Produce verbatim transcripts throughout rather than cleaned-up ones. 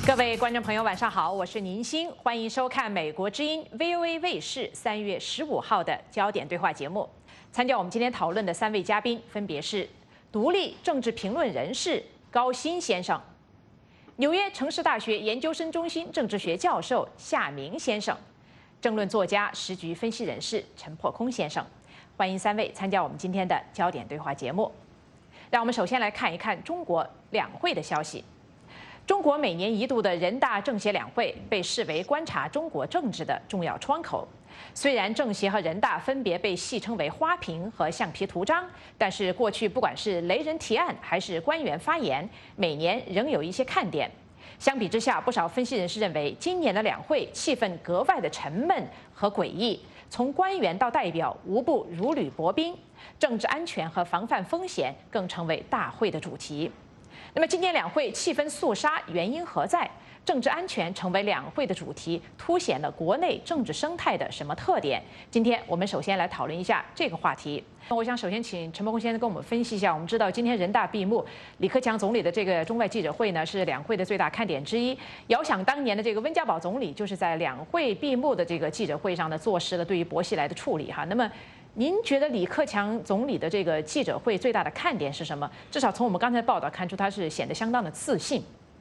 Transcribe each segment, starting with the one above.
各位观众朋友，晚上好，我是宁欣，欢迎收看美国之音 V O A 卫视三月十五号的焦点对话节目。参加我们今天讨论的三位嘉宾分别是独立政治评论人士高鑫先生、纽约城市大学研究生中心政治学教授夏明先生、政论作家、时局分析人士陈破空先生。欢迎三位参加我们今天的焦点对话节目。让我们首先来看一看中国两会的消息。中国每年一度的人大政协两会被视为观察中国政治的重要窗口。虽然政协和人大分别被戏称为花瓶和橡皮图章，但是过去不管是雷人提案还是官员发言，每年仍有一些看点。相比之下，不少分析人士认为，今年的两会气氛格外的沉闷和诡异，从官员到代表无不如履薄冰，政治安全和防范风险更成为大会的主题。那么今年两会气氛肃杀，原因何在？政治安全成为两会的主题，凸显了国内政治生态的什么特点？今天我们首先来讨论一下这个话题。我想首先请陈伯公先生跟我们分析一下。我们知道今天人大闭幕，李克强总理的这个中外记者会呢是两会的最大看点之一。遥想当年的这个温家宝总理就是在两会闭幕的这个记者会上呢坐实了对于薄熙来的处理哈。那么您觉得李克强总理的这个记者会最大的看点是什么？至少从我们刚才的报道看出，他是显得相当的自信。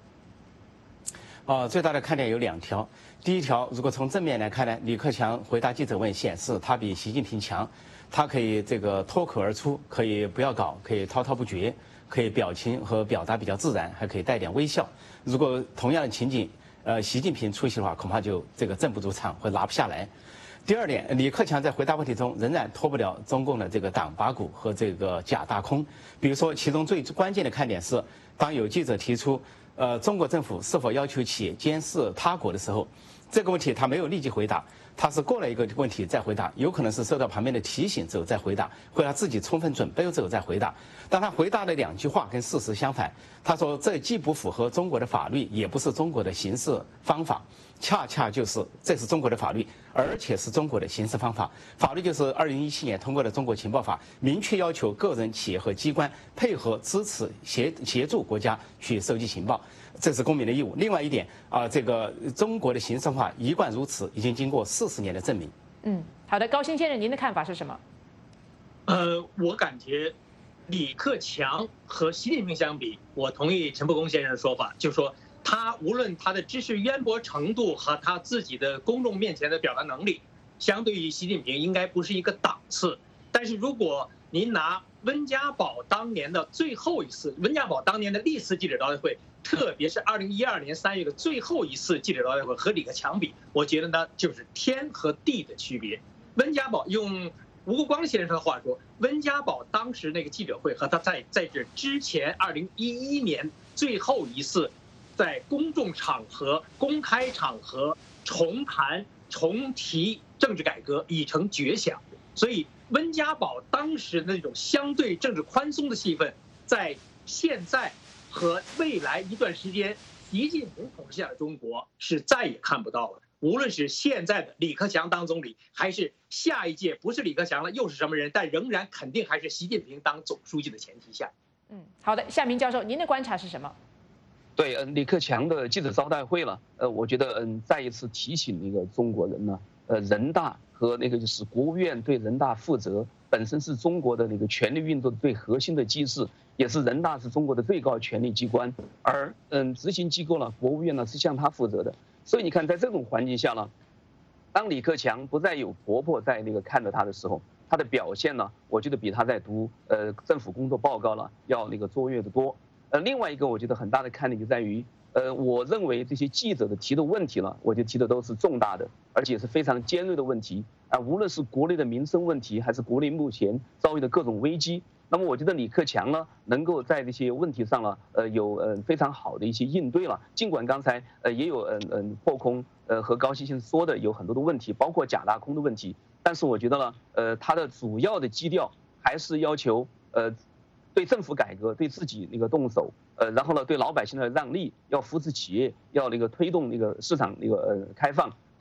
呃，最大的看点有两条。第一条，如果从正面来看呢，李克强回答记者问显示他比习近平强，他可以这个脱口而出，可以不要稿，可以滔滔不绝，可以表情和表达比较自然，还可以带点微笑。如果同样的情景，呃，习近平出席的话，恐怕就这个镇不住场，会拿不下来。第二点，李克强在回答问题中仍然脱不了中共的这个党八股和这个假大空。比如说，其中最关键的看点是，当有记者提出，呃，中国政府是否要求企业监视他国的时候，这个问题他没有立即回答，他是过了一个问题再回答，有可能是受到旁边的提醒之后再回答，或者他自己充分准备之后再回答。但他回答的两句话跟事实相反，他说这既不符合中国的法律，也不是中国的行事方法。恰恰就是这是中国的法律，而且是中国的行事方法。法律就是二零一七年通过的《中国情报法》，明确要求个人、企业和机关配合、支持、协协助国家去收集情报，这是公民的义务。另外一点啊、呃，这个中国的行事法一贯如此，已经经过四十年的证明。 嗯，好的，高鑫先生，您的看法是什么？ 呃，我感觉李克强和习近平相比，我同意陈伯公先生的说法，就是说，他无论他的知识渊博程度和他自己的公众面前的表达能力，相对于习近平应该不是一个档次。但是如果您拿温家宝当年的最后一次，温家宝当年的历次记者招待会，特别是二零一二年三月的最后一次记者招待会和李克强比，我觉得呢就是天和地的区别。温家宝用吴国光先生的话说，温家宝当时那个记者会和他在在这之前二零一一年最后一次在公众场合、公开场合重谈、重提政治改革已成绝响，所以温家宝当时的那种相对政治宽松的气氛，在现在和未来一段时间，习近平统治下的中国是再也看不到了。无论是现在的李克强当总理，还是下一届不是李克强了又是什么人，但仍然肯定还是习近平当总书记的前提下。 嗯，好的，夏明教授，您的观察是什么？ 对，嗯，李克强的记者招待会了，呃，我觉得，嗯，再一次提醒那个中国人呢，呃，人大和那个就是国务院对人大负责，本身是中国的那个权力运作的最核心的机制，也是人大是中国的最高权力机关，而嗯，执行机构呢，国务院呢是向他负责的。所以你看，在这种环境下呢，当李克强不再有婆婆在那个看着他的时候，他的表现呢，我觉得比他在读呃政府工作报告了要那个卓越的多。呃，另外一个我觉得很大的看点就在于，呃，我认为这些记者的提的问题呢，我觉得提的都是重大的，而且是非常尖锐的问题啊，无论是国内的民生问题，还是国内目前遭遇的各种危机。那么我觉得李克强呢，能够在这些问题上呢，呃，有呃非常好的一些应对了。尽管刚才呃也有嗯嗯破空呃和高鑫先生说的有很多的问题，包括假大空的问题，但是我觉得呢，呃，他的主要的基调还是要求呃。对政府改革，对自己那个动手，呃，然后呢，对老百姓的让利，要扶持企业，要那个推动那个市场那个呃开放，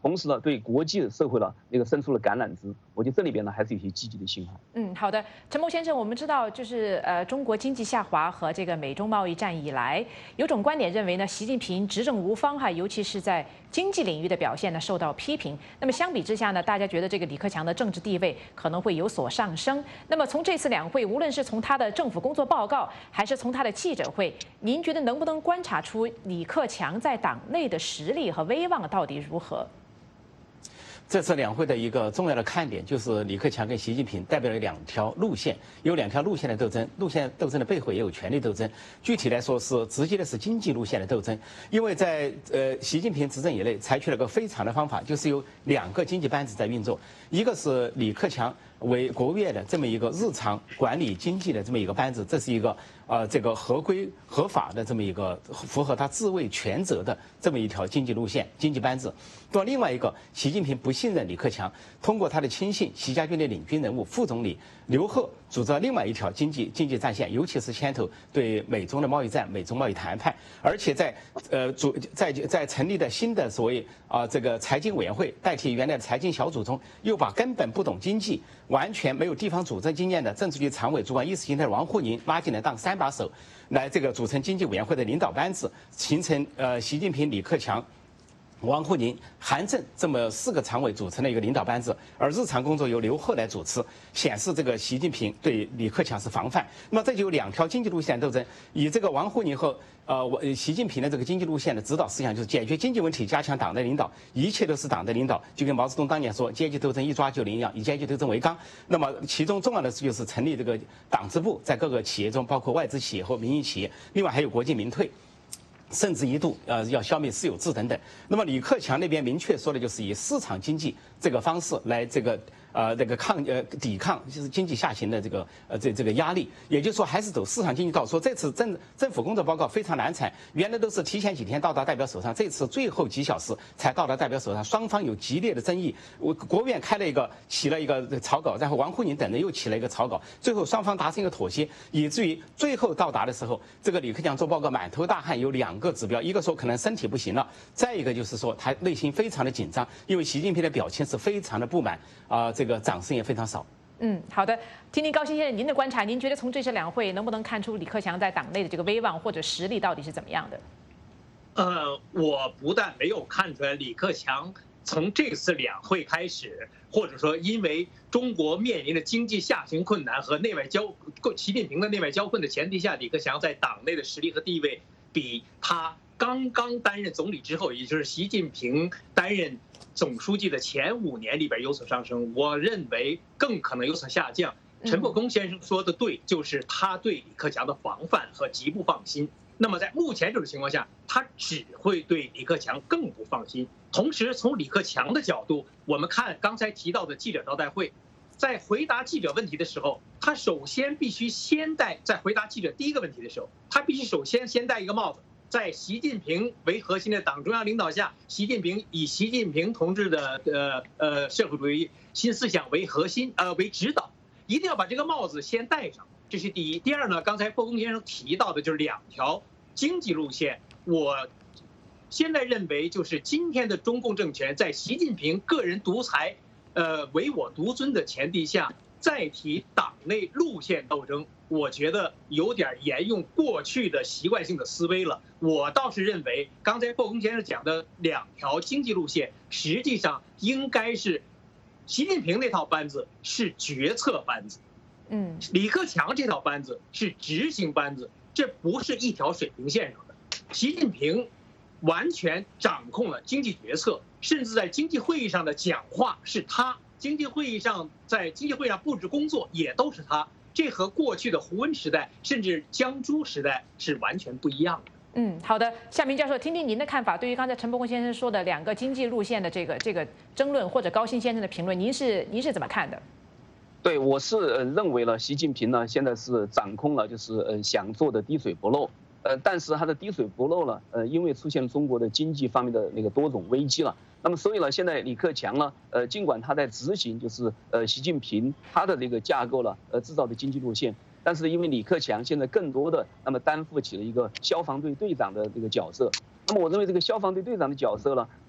同时呢，对国际社会呢那个伸出了橄榄枝。我觉得这里边呢还是有些积极的信号。 嗯，好的，陈谋先生，我们知道就是呃，中国经济下滑和这个美中贸易战以来，有种观点认为呢，习近平执政无方哈，尤其是在经济领域的表现呢受到批评。那么相比之下呢，大家觉得这个李克强的政治地位可能会有所上升。那么从这次两会，无论是从他的政府工作报告，还是从他的记者会，您觉得能不能观察出李克强在党内的实力和威望到底如何？ 这次两会的一个重要的看点就是李克强跟习近平代表了两条路线，有两条路线的斗争，路线斗争的背后也有权力斗争。具体来说是直接的是经济路线的斗争，因为在呃习近平执政以来采取了个非常的方法，就是有两个经济班子在运作，一个是李克强为国务院的这么一个日常管理经济的这么一个班子，这是一个呃这个合规合法的这么一个符合他自卫权责的这么一条经济路线经济班子。到另外一个，习近平不信任李克强，通过他的亲信习家军的领军人物副总理刘鹤组织了另外一条经济经济战线，尤其是牵头对美中的贸易战、美中贸易谈判，而且在呃组在在成立的新的所谓啊、呃、这个财经委员会代替原来的财经小组中，又把根本不懂经济、完全没有地方组织经验的政治局常委主管意识形态的王沪宁拉进来当三把手，来这个组成经济委员会的领导班子，形成呃习近平、李克强、王沪宁、韩正这么四个常委组成的一个领导班子，而日常工作由刘鹤来主持，显示这个习近平对李克强是防范。那么这就有两条经济路线斗争，以这个王沪宁和呃我习近平的这个经济路线的指导思想就是解决经济问题，加强党的领导，一切都是党的领导，就跟毛泽东当年说阶级斗争一抓就灵一样，以阶级斗争为纲。那么其中重要的是就是成立这个党支部，在各个企业中，包括外资企业和民营企业，另外还有国进民退。甚至一度呃要消灭私有制等等。那么李克强那边明确说的就是以市场经济这个方式来这个呃这个抗呃抵抗就是经济下行的这个呃这这个压力，也就是说还是走市场经济道。说这次政政府工作报告非常难产，原来都是提前几天到达代表手上，这次最后几小时才到达代表手上，双方有激烈的争议。我国务院开了一个起了一个草稿，然后王沪宁等人又起了一个草稿，最后双方达成一个妥协，以至于最后到达的时候，这个李克强做报告满头大汗，有两个指标，一个说可能身体不行了，再一个就是说他内心非常的紧张，因为习近平的表情是非常的不满啊、呃，这个掌声也非常少。 嗯，好的，听听高新先生您的观察，您觉得从这次两会能不能看出李克强在党内的这个威望或者实力到底是怎么样的？ 呃，我不但没有看出来李克强从这次两会开始，或者说因为中国面临的经济下行困难和内外交习近平的内外交困的前提下，李克强在党内的实力和地位比他刚刚担任总理之后，也就是习近平担任总书记的前五年里边有所上升，我认为更可能有所下降。陈伯公先生说的对，就是他对李克强的防范和极不放心。那么在目前这种情况下，他只会对李克强更不放心。同时，从李克强的角度，我们看刚才提到的记者招待会，在回答记者问题的时候，他首先必须先戴，在回答记者第一个问题的时候，他必须首先先戴一个帽子。在习近平为核心的党中央领导下，习近平以习近平同志的呃呃社会主义新思想为核心呃为指导，一定要把这个帽子先戴上，这是第一。第二呢，刚才霍公先生提到的就是两条经济路线，我现在认为就是今天的中共政权在习近平个人独裁呃唯我独尊的前提下，再提党内路线斗争，我觉得有点沿用过去的习惯性的思维了。我倒是认为，刚才霍公先生讲的两条经济路线，实际上应该是习近平那套班子是决策班子，嗯，李克强这套班子是执行班子，这不是一条水平线上的。习近平完全掌控了经济决策，甚至在经济会议上的讲话是他，经济会议上在经济会上布置工作也都是他。这和过去的胡温时代甚至江朱时代是完全不一样的。 嗯，好的，夏明教授，听听您的看法。对于刚才陈伯公先生说的两个经济路线的这个这个争论，或者高新先生的评论，您是您是怎么看的？ 对，我是呃认为呢，习近平呢现在是掌控了，就是呃想做的滴水不漏。呃，但是他的滴水不漏呢，呃，因为出现中国的经济方面的那个多种危机了。那么所以呢，现在李克强呢，呃，尽管他在执行就是呃习近平他的那个架构了，呃制造的经济路线，但是因为李克强现在更多的那么担负起了一个消防队队长的这个角色。那么我认为这个消防队队长的角色呢，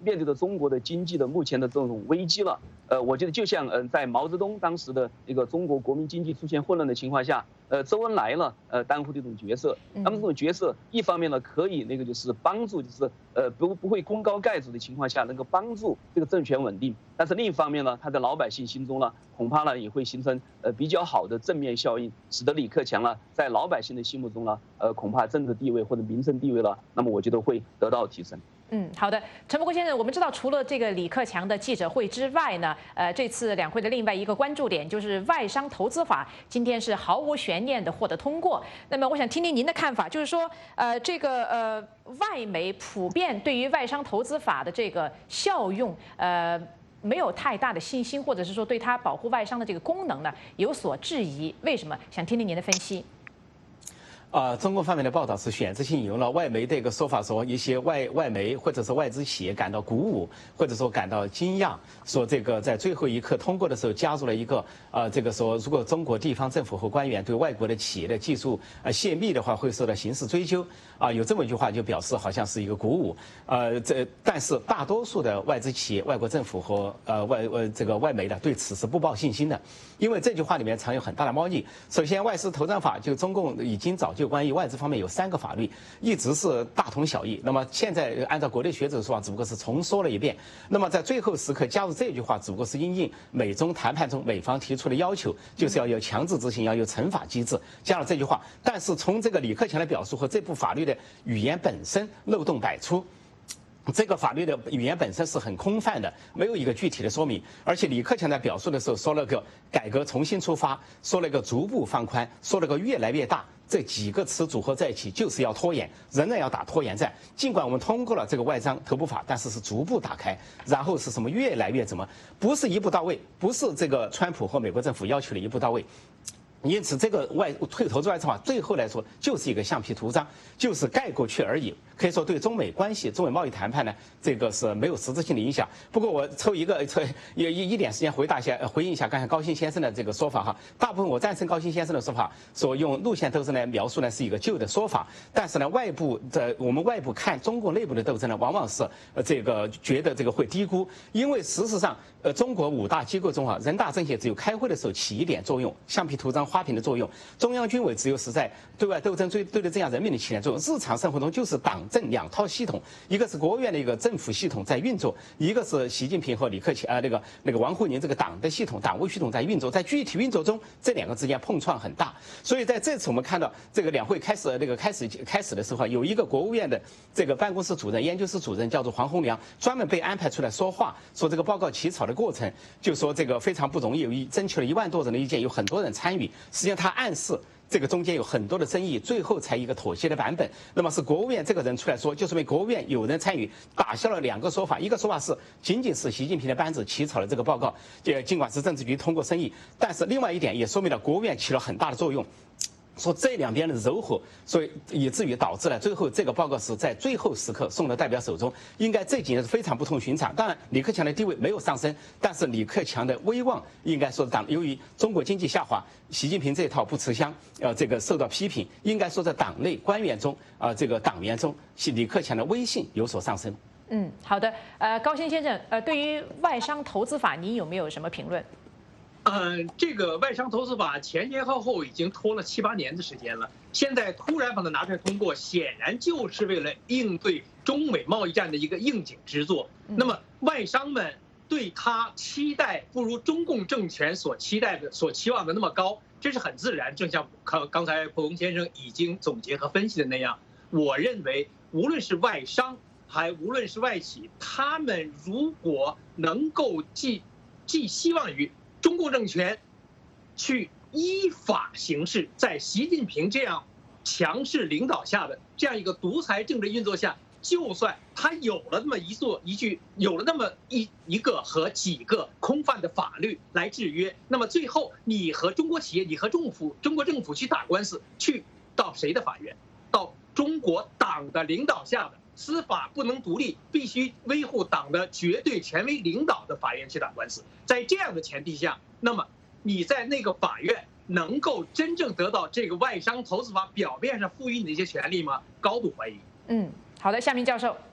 面对着中国的经济的目前的这种危机了。呃，我觉得就像嗯，在毛泽东当时的一个中国国民经济出现混乱的情况下，呃，周恩来呢，呃，担负这种角色。那么这种角色，一方面呢，可以那个就是帮助，就是呃不不会功高盖主的情况下，能够帮助这个政权稳定。但是另一方面呢，他在老百姓心中呢，恐怕呢也会形成呃比较好的正面效应，使得李克强呢，在老百姓的心目中呢，呃，恐怕政治地位或者民生地位呢，那么我觉得会得到提升。 嗯，好的，陈伯国先生，我们知道除了这个李克强的记者会之外呢，呃，这次两会的另外一个关注点就是外商投资法，今天是毫无悬念的获得通过。那么我想听听您的看法，就是说，呃，这个呃，外媒普遍对于外商投资法的这个效用，呃。没有太大的信心，或者是说对它保护外商的这个功能呢有所质疑，为什么？想听听您的分析。 啊，中共方面的报道是选择性引用了外媒的一个说法，说一些外外媒或者是外资企业感到鼓舞，或者说感到惊讶，说这个在最后一刻通过的时候加入了一个呃，这个说如果中国地方政府和官员对外国的企业的技术呃泄密的话，会受到刑事追究啊，有这么一句话就表示好像是一个鼓舞，呃，这但是大多数的外资企业、外国政府和呃外呃这个外媒的对此是不抱信心的，因为这句话里面藏有很大的猫腻。首先，外资投资法就中共已经早就。就关于外资方面有三个法律，一直是大同小异。那么现在按照国内学者的说法，只不过是重说了一遍。那么在最后时刻加入这句话，只不过是因应美中谈判中美方提出的要求，就是要有强制执行，要有惩罚机制，加了这句话。但是从这个李克强的表述和这部法律的语言本身漏洞百出。这个法律的语言本身是很空泛的，没有一个具体的说明。而且李克强在表述的时候说了个改革重新出发，说了个逐步放宽，说了个越来越大，这几个词组合在一起就是要拖延，仍然要打拖延战。尽管我们通过了这个外商投资法，但是是逐步打开，然后是什么越来越怎么，不是一步到位，不是这个川普和美国政府要求的一步到位。因此，这个外退投资外资法最后来说就是一个橡皮图章，就是盖过去而已。可以说对中美关系、中美贸易谈判呢，这个是没有实质性的影响。不过我抽一个抽一一一点时间回答一下，回应一下刚才高新先生的这个说法哈。大部分我赞成高新先生的说法，说用路线斗争来描述呢是一个旧的说法。但是呢，外部的我们外部看中国内部的斗争呢，往往是呃这个觉得这个会低估，因为事实上呃中国五大机构中啊，人大政协只有开会的时候起一点作用，橡皮图章花瓶的作用。中央军委只有是在对外斗争对对着这样人民的起点作用。日常生活中就是党政两套系统，一个是国务院的一个政府系统在运作，一个是习近平和李克强啊那个那个王沪宁这个党的系统、党务系统在运作。在具体运作中，这两个之间碰撞很大。所以在这次我们看到这个两会开始那个开始开始的时候，有一个国务院的这个办公室主任、研究室主任叫做黄宏良，专门被安排出来说话，说这个报告起草的过程，就说这个非常不容易，有一争取了一万多人的意见，有很多人参与。实际上他暗示这个中间有很多的争议，最后才一个妥协的版本。那么是国务院这个人出来说，就说明国务院有人参与，打消了两个说法。一个说法是仅仅是习近平的班子起草了这个报告，也尽管是政治局通过审议，但是另外一点也说明了国务院起了很大的作用。说这两边的糅合，所以以至于导致了最后这个报告是在最后时刻送到代表手中。应该这几年是非常不同寻常。当然，李克强的地位没有上升，但是李克强的威望应该说党由于中国经济下滑，习近平这套不吃香，呃，这个受到批评。应该说在党内官员中啊、呃，这个党员中，李克强的威信有所上升。 嗯，好的。呃，高新先生，呃，对于外商投资法，您有没有什么评论？ 嗯，这个外商投资法前前后后已经拖了七八年的时间了，现在突然把它拿出来通过，显然就是为了应对中美贸易战的一个应景之作。那么外商们对它期待不如中共政权所期待的、所期望的那么高，这是很自然。正像刚刚才蒲公先生已经总结和分析的那样，我认为无论是外商还无论是外企，他们如果能够寄寄希望于中共政权去依法行事，在习近平这样强势领导下的这样一个独裁政治运作下，就算他有了那么一座一句，有了那么一一个和几个空泛的法律来制约，那么最后你和中国企业，你和政府，中国政府去打官司，去到谁的法院？到中国党的领导下的司法不能独立，必须维护党的绝对权威领导的法院去打官司。在这样的前提下，那么你在那个法院能够真正得到这个外商投资法表面上赋予你的一些权利吗？高度怀疑。 嗯，好的，夏明教授。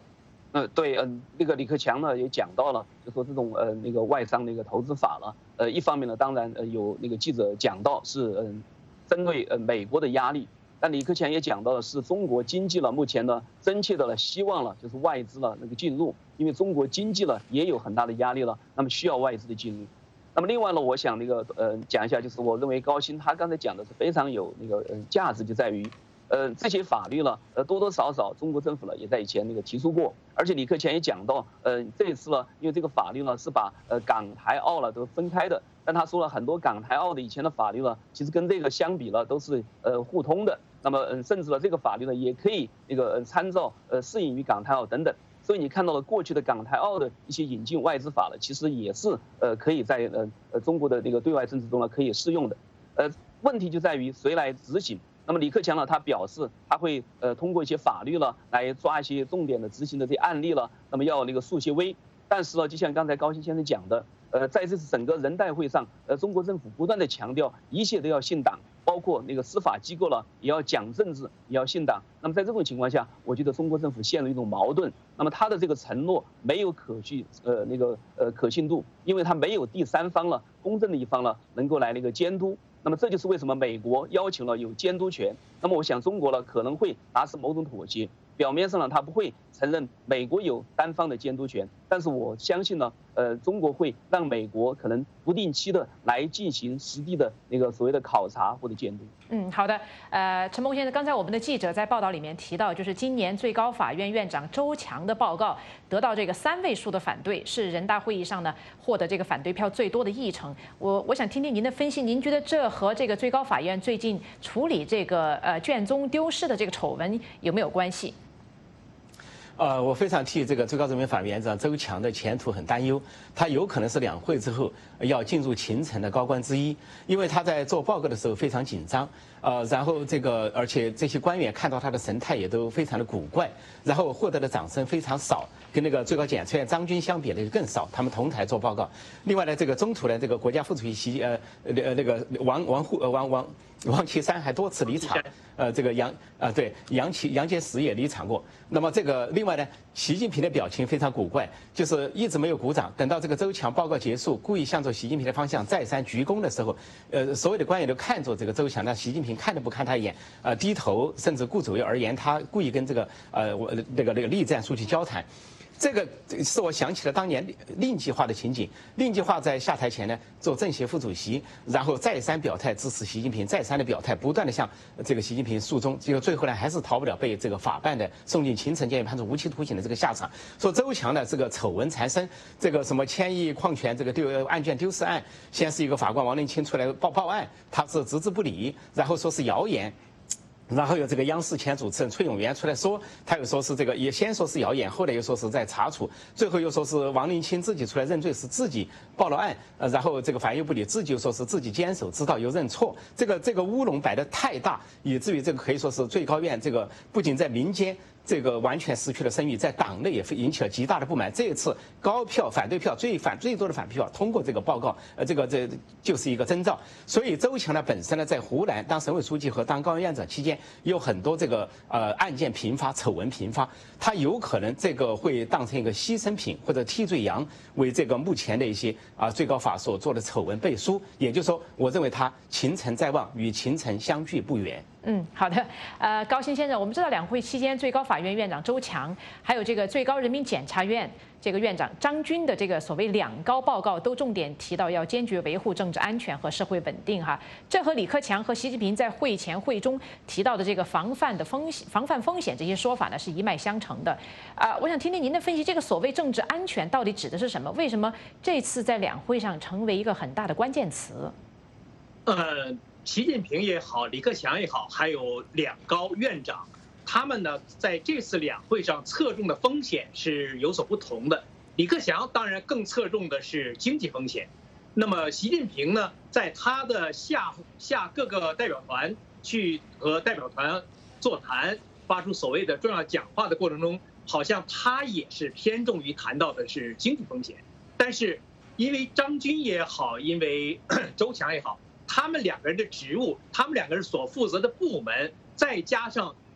呃，对，嗯，那个李克强呢也讲到了，就说这种呃那个外商那个投资法了，呃，一方面呢，当然呃有那个记者讲到是嗯，针对呃美国的压力，但李克强也讲到了是中国经济了目前呢真切的了希望了就是外资了那个进入，因为中国经济了也有很大的压力了，那么需要外资的进入。那么另外呢，我想那个呃讲一下，就是我认为高鑫他刚才讲的是非常有那个呃价值，就在于。呃，这些法律呢，呃，多多少少中国政府呢也在以前那个提出过，而且李克强也讲到，呃，这一次呢，因为这个法律呢是把呃港台澳了都分开的，但他说了很多港台澳的以前的法律呢，其实跟这个相比呢都是呃互通的，那么嗯，甚至呢这个法律呢也可以那个呃参照呃适应于港台澳等等，所以你看到了过去的港台澳的一些引进外资法呢，其实也是呃可以在呃呃中国的这个对外政治中呢可以适用的，呃，问题就在于谁来执行。那么李克强呢，他表示他会呃通过一些法律了来抓一些重点的执行的这些案例了，那么要那个树些威。但是呢，就像刚才高鑫先生讲的，呃，在这次整个人代会上，呃，中国政府不断的强调一切都要信党，包括那个司法机构了也要讲政治，也要信党。那么在这种情况下，我觉得中国政府陷入一种矛盾。那么他的这个承诺没有可据呃那个呃可信度，因为他没有第三方了，公正的一方了能够来那个监督。那么这就是为什么美国要求了有监督权。那么我想中国呢可能会达成某种妥协，表面上呢他不会承认美国有单方的监督权，但是我相信呢，呃，中国会让美国可能不定期的来进行实地的那个所谓的考察或者监督。 嗯，好的。呃，陈鹏先生，刚才我们的记者在报道里面提到，就是今年最高法院院长周强的报告得到这个三位数的反对，是人大会议上呢获得这个反对票最多的议程。我我想听听您的分析，您觉得这和这个最高法院最近处理这个呃卷宗丢失的这个丑闻有没有关系？ 呃，我非常替这个最高人民法院院长周强的前途很担忧，他有可能是两会之后要进入秦城的高官之一，因为他在做报告的时候非常紧张，呃，然后这个而且这些官员看到他的神态也都非常的古怪，然后获得的掌声非常少，跟那个最高检察院张军相比呢就更少，他们同台做报告。另外呢，这个中途呢，这个国家副主席习呃呃那个王王沪呃王王王岐山还多次离场，呃，这个杨啊对杨岐杨洁篪也离场过。那么这个另外呢，习近平的表情非常古怪，就是一直没有鼓掌，等到这个周强报告结束，故意向着习近平的方向再三鞠躬的时候，呃，所有的官员都看着这个周强，那习近平看都不看他一眼，呃，低头，甚至顾左右而言他，故意跟这个呃我那个那个栗战书记交谈。这个是我想起了当年令计划的情景。令计划在下台前呢，做政协副主席，然后再三表态支持习近平，再三的表态，不断的向这个习近平诉衷，结果最后呢，还是逃不了被这个法办的送进秦城监狱，判处无期徒刑的这个下场。说周强的这个丑闻缠身，这个什么千亿矿权这个丢案件丢失案，先是一个法官王令钦出来报报案，他是置之不理，然后说是谣言。然后有这个央视前主持人崔永元出来说，他又说是这个，也先说是谣言，后来又说是在查处，最后又说是王令钦自己出来认罪，是自己报了案，呃，然后这个法院又不理，自己又说是自己坚守之道又认错，这个这个乌龙摆得太大，以至于这个可以说是最高院这个不仅在民间。这个完全失去了声誉，在党内也引起了极大的不满。这一次高票反对票最反最多的反对票通过这个报告，呃，这个这就是一个征兆。所以周强呢本身呢在湖南当省委书记和当高院院长期间，有很多这个呃案件频发、丑闻频发，他有可能这个会当成一个牺牲品或者替罪羊，为这个目前的一些啊最高法所做的丑闻背书。也就是说，我认为他秦城在望，与秦城相距不远。 嗯，好的。呃，高鑫先生，我们知道两会期间，最高法院院长周强，还有这个最高人民检察院这个院长张军的这个所谓两高报告，都重点提到要坚决维护政治安全和社会稳定哈。这和李克强和习近平在会前会中提到的这个防范的风险、防范风险这些说法呢，是一脉相承的。啊、呃，我想听听您的分析，这个所谓政治安全到底指的是什么？为什么这次在两会上成为一个很大的关键词？ 呃。习近平也好，李克强也好，还有两高院长，他们呢在这次两会上侧重的风险是有所不同的。李克强当然更侧重的是经济风险，那么习近平呢，在他的下下各个代表团去和代表团座谈，发出所谓的重要讲话的过程中，好像他也是偏重于谈到的是经济风险。但是因为张军也好，因为周强也好，他们两个人的职务，他们两个人所负责的部门，再加上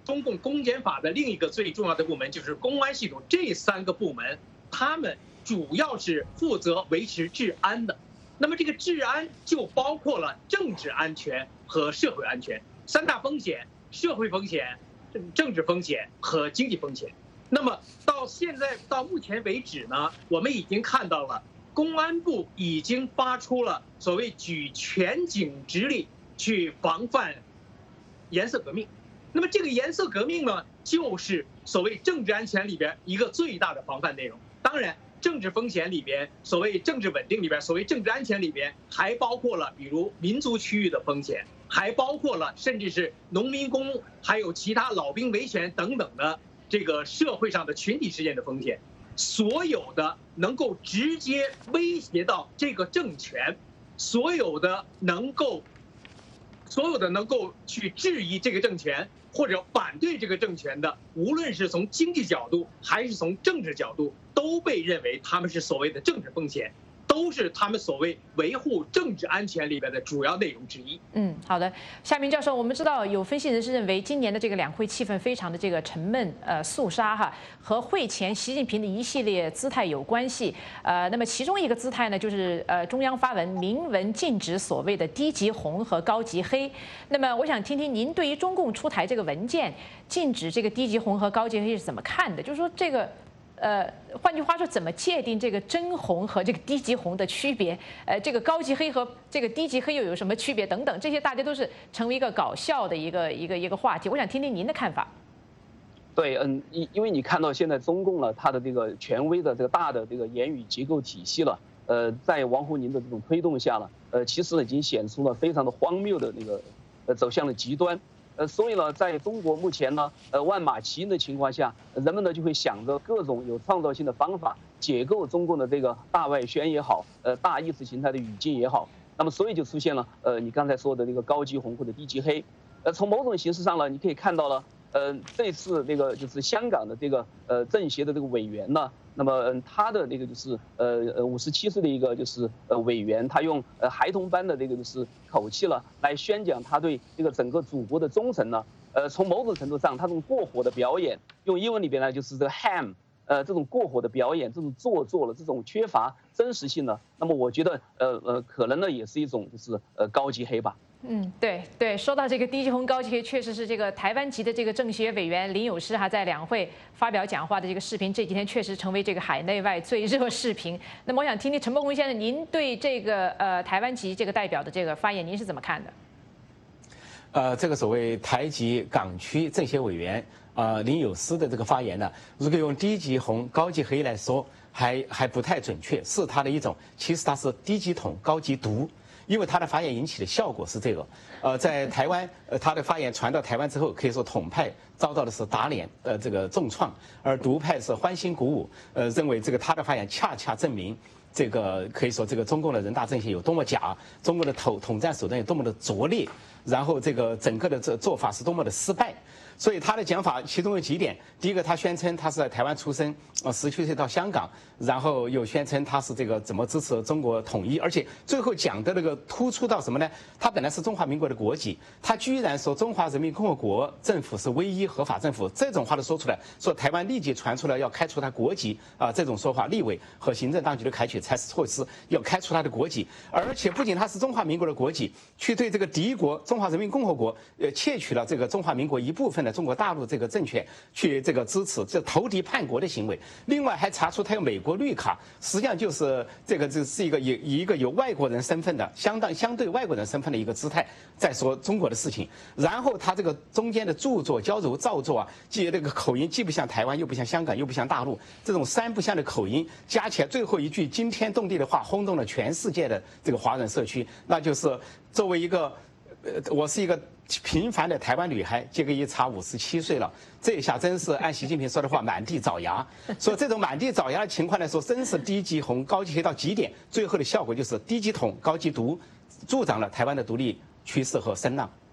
中共公检法的另一个最重要的部门就是公安系统，这三个部门他们主要是负责维持治安的。那么这个治安就包括了政治安全和社会安全三大风险：社会风险、政治风险和经济风险。那么到现在到目前为止呢，我们已经看到了公安部已经发出了所谓举全警直令去防范颜色革命。那么这个颜色革命呢，就是所谓政治安全里边一个最大的防范内容。当然，政治风险里边，所谓政治稳定里边，所谓政治安全里边，还包括了比如民族区域的风险，还包括了甚至是农民工，还有其他老兵维权等等的这个社会上的群体事件的风险。所有的能够直接威胁到这个政权，所有的能够，所有的能够去质疑这个政权或者反对这个政权的，无论是从经济角度还是从政治角度，都被认为他们是所谓的政治风险，都是他们所谓维护政治安全里边的主要内容之一。 嗯，好的，夏明教授，我们知道有分析人士认为，今年的这个两会气氛非常的这个沉闷，呃，肃杀哈，和会前习近平的一系列姿态有关系。呃，那么其中一个姿态呢，就是呃中央发文明文禁止所谓的低级红和高级黑。那么我想听听您对于中共出台这个文件禁止这个低级红和高级黑是怎么看的？就是说这个。呃，换句话说，怎么界定这个真红和这个低级红的区别？呃，这个高级黑和这个低级黑又有什么区别？等等，这些大家都是成为一个搞笑的一个一个一个话题。我想听听您的看法。 对，嗯，因因为你看到现在中共呢，它的这个权威的这个大的这个言语结构体系了，呃，在王沪宁的这种推动下呢，呃，其实已经显出了非常的荒谬的那个，呃，走向了极端。呃，所以呢，在中国目前呢，呃，万马齐喑的情况下，人们呢就会想着各种有创造性的方法解构中共的这个大外宣也好，呃，大意识形态的语境也好。那么，所以就出现了呃，你刚才说的这个高级红或者低级黑。呃，从某种形式上呢，你可以看到了，呃，这次这个就是香港的这个呃政协的这个委员呢。那么，嗯，他的那个就是呃呃五十七岁的一个就是呃委员，他用呃孩童般的这个就是口气了来宣讲他对这个整个祖国的忠诚呢。呃，从某种程度上，他这种过火的表演，用英文里边呢就是这个 ham， 呃，这种过火的表演，这种做作了，这种缺乏真实性呢，那么我觉得呃呃可能呢也是一种就是呃高级黑吧。 嗯，对对，说到这个低级红高级黑，确实是这个台湾籍的这个政协委员林有诗哈在两会发表讲话的这个视频，这几天确实成为这个海内外最热视频。那么我想听听陈伯宏先生，您对这个呃台湾籍这个代表的这个发言，您是怎么看的？ 呃，这个所谓台籍港区政协委员呃林有诗的这个发言呢，如果用低级红高级黑来说，还还不太准确，是他的一种，其实他是低级统高级独。因为他的发言引起的效果是这个，呃，在台湾，呃，他的发言传到台湾之后，可以说统派遭到的是打脸，呃，这个重创，而独派是欢欣鼓舞，呃，认为这个他的发言恰恰证明，这个可以说这个中共的人大政协有多么假，中国的统统战手段有多么的拙劣，然后这个整个的这做法是多么的失败。所以他的讲法其中有几点，第一个，他宣称他是在台湾出生，呃，十七岁到香港，然后又宣称他是这个怎么支持中国统一，而且最后讲的那个突出到什么呢？他本来是中华民国的国籍，他居然说中华人民共和国政府是唯一合法政府，这种话都说出来，说台湾立即传出来要开除他国籍啊、呃，这种说法，立委和行政当局都采取采取措施要开除他的国籍，而且不仅他是中华民国的国籍，去对这个敌国中华人民共和国呃窃取了这个中华民国一部分的中国大陆这个政权去这个支持，这投敌叛国的行为。另外还查出他有美国绿卡，实际上就是这个这是一个以以一个有外国人身份的相当相对外国人身份的一个姿态在说中国的事情。然后他这个中间的著作矫揉造作啊，既这个口音既不像台湾，又不像香港，又不像大陆，这种三不像的口音加起来，最后一句惊天动地的话轰动了全世界的这个华人社区，那就是作为一个呃，我是一个平凡的台湾女孩，结果一查五十七岁了，这一下真是按习近平说的话满地找牙。所以这种满地找牙的情况来说，真是低级红高级黑到极点，最后的效果就是低级统高级独，助长了台湾的独立趋势和声浪。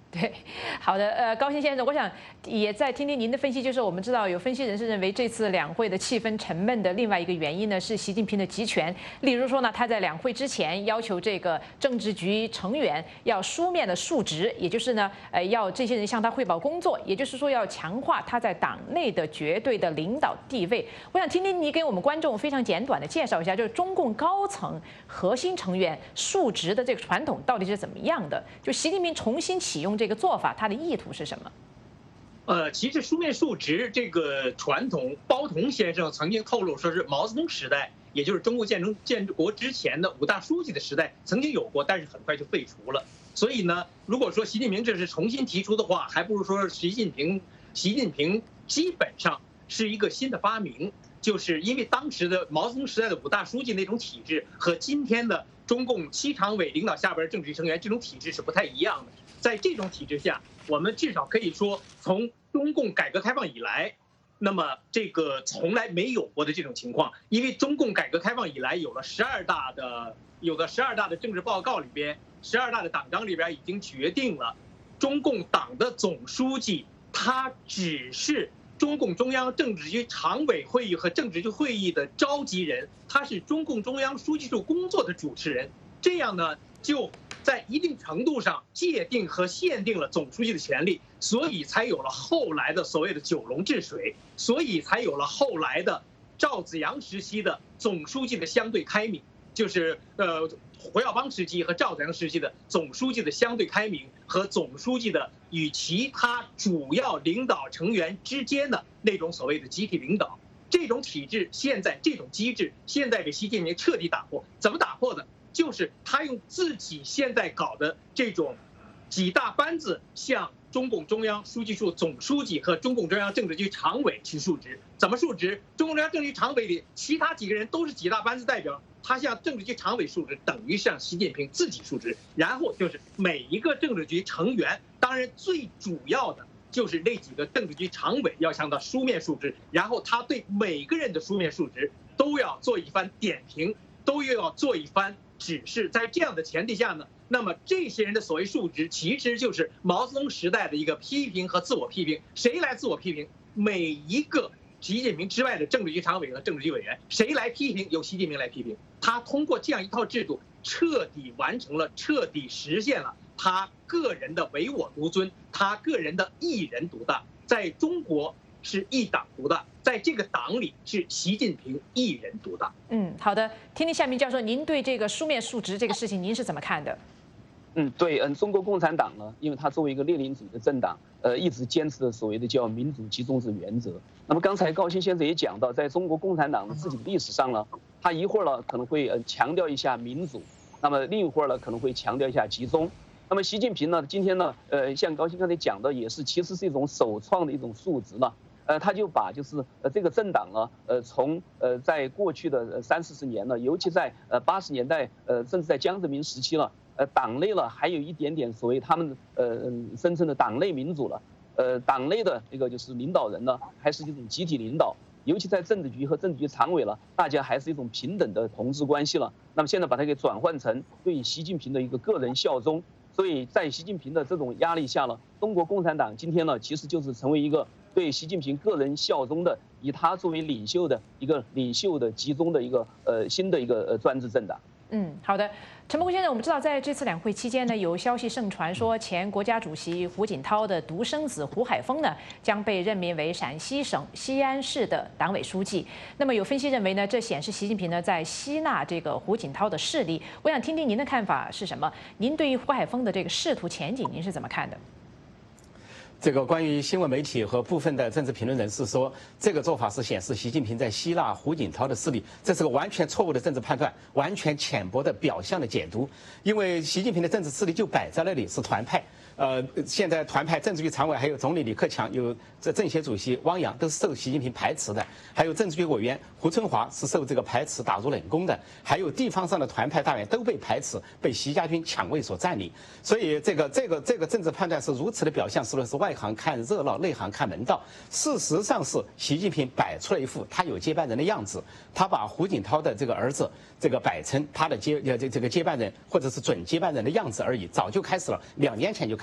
对，好的，呃，高新先生，我想也再听听您的分析。就是我们知道有分析人士认为，这次两会的气氛沉闷的另外一个原因呢，是习近平的集权。例如说呢，他在两会之前要求这个政治局成员要书面的述职，也就是呢，呃，要这些人向他汇报工作，也就是说要强化他在党内的绝对的领导地位。我想听听你给我们观众非常简短的介绍一下，就是中共高层核心成员述职的这个传统到底是怎么样的？就习近平重新启用这个做法，它的意图是什么？ 呃，其实书面述职这个传统，包同先生曾经透露说是毛泽东时代，也就是中国建成建国之前的五大书记的时代曾经有过，但是很快就废除了。所以呢，如果说习近平这是重新提出的话，还不如说习近平，习近平基本上是一个新的发明，就是因为当时的毛泽东时代的五大书记那种体制和今天的中共七常委领导下边政治局成员这种体制是不太一样的。在这种体制下，我们至少可以说，从中共改革开放以来，那么这个从来没有过的这种情况，因为中共改革开放以来有了十二大的，有的十二大的政治报告里边，十二大的党章里边已经决定了，中共党的总书记他只是中共中央政治局常委会议和政治局会议的召集人，他是中共中央书记处工作的主持人，这样呢就在一定程度上界定和限定了总书记的权利，所以才有了后来的所谓的九龙治水，所以才有了后来的赵紫阳时期的总书记的相对开明，就是呃胡耀邦时期和赵紫阳时期的总书记的相对开明和总书记的与其他主要领导成员之间的那种所谓的集体领导。这种体制现在这种机制现在被习近平彻底打破，怎么打破的？就是他用自己现在搞的这种几大班子向中共中央书记处总书记和中共中央政治局常委去述职。怎么述职？中共中央政治局常委里其他几个人都是几大班子代表，他向政治局常委述职，等于向习近平自己述职。然后就是每一个政治局成员，当然最主要的就是那几个政治局常委要向他书面述职，然后他对每个人的书面述职都要做一番点评，都要做一番指示。在这样的前提下呢，那么这些人的所谓述职，其实就是毛泽东时代的一个批评和自我批评。谁来自我批评？每一个习近平之外的政治局常委和政治局委员，谁来批评？由习近平来批评。他通过这样一套制度，彻底完成了，彻底实现了他个人的唯我独尊，他个人的一人独大。在中国是一党独大，在这个党里是习近平一人独大。 嗯，好的，听听夏明教授，您对这个书面述职这个事情，您是怎么看的？ 嗯，对，嗯，中国共产党呢，因为它作为一个列宁主义的政党，呃，一直坚持的所谓的叫民主集中制原则。那么刚才高新先生也讲到，在中国共产党的自己的历史上呢，他一会儿呢可能会呃强调一下民主，那么另一会儿呢可能会强调一下集中。那么习近平呢，今天呢，呃，像高新刚才讲的，也是其实是一种首创的一种述职了。呃，他就把就是呃这个政党呢，呃从呃在过去的三四十年呢，尤其在呃八十年代，呃甚至在江泽民时期了，呃党内了还有一点点所谓他们呃声称的党内民主了，呃党内的这个就是领导人呢，还是一种集体领导，尤其在政治局和政治局常委了，大家还是一种平等的同志关系了。那么现在把它给转换成对习近平的一个个人效忠。所以在习近平的这种压力下呢，中国共产党今天呢，其实就是成为一个对习近平个人效忠的，以他作为领袖的一个领袖的集中的一个呃新的一个呃专制政党。 嗯，好的，陈伯公先生，我们知道在这次两会期间呢，有消息盛传说前国家主席胡锦涛的独生子胡海峰呢将被任命为陕西省西安市的党委书记。那么有分析认为呢，这显示习近平呢在吸纳这个胡锦涛的势力。我想听听您的看法是什么？您对于胡海峰的这个仕途前景，您是怎么看的？ 这个关于新闻媒体和部分的政治评论人士说，这个做法是显示习近平在吸纳胡锦涛的势力，这是个完全错误的政治判断，完全浅薄的表象的解读。因为习近平的政治势力就摆在那里，是团派。呃，现在团派政治局常委还有总理李克强，有这政协主席汪洋都是受习近平排斥的，还有政治局委员胡春华是受这个排斥打入冷宫的，还有地方上的团派大员都被排斥，被习家军抢位所占领。所以这个这个这个政治判断是如此的表象，是不是外行看热闹，内行看门道？事实上是习近平摆出了一副他有接班人的样子，他把胡锦涛的这个儿子这个摆成他的接呃这这个接班人或者是准接班人的样子而已，早就开始了，两年前就开始。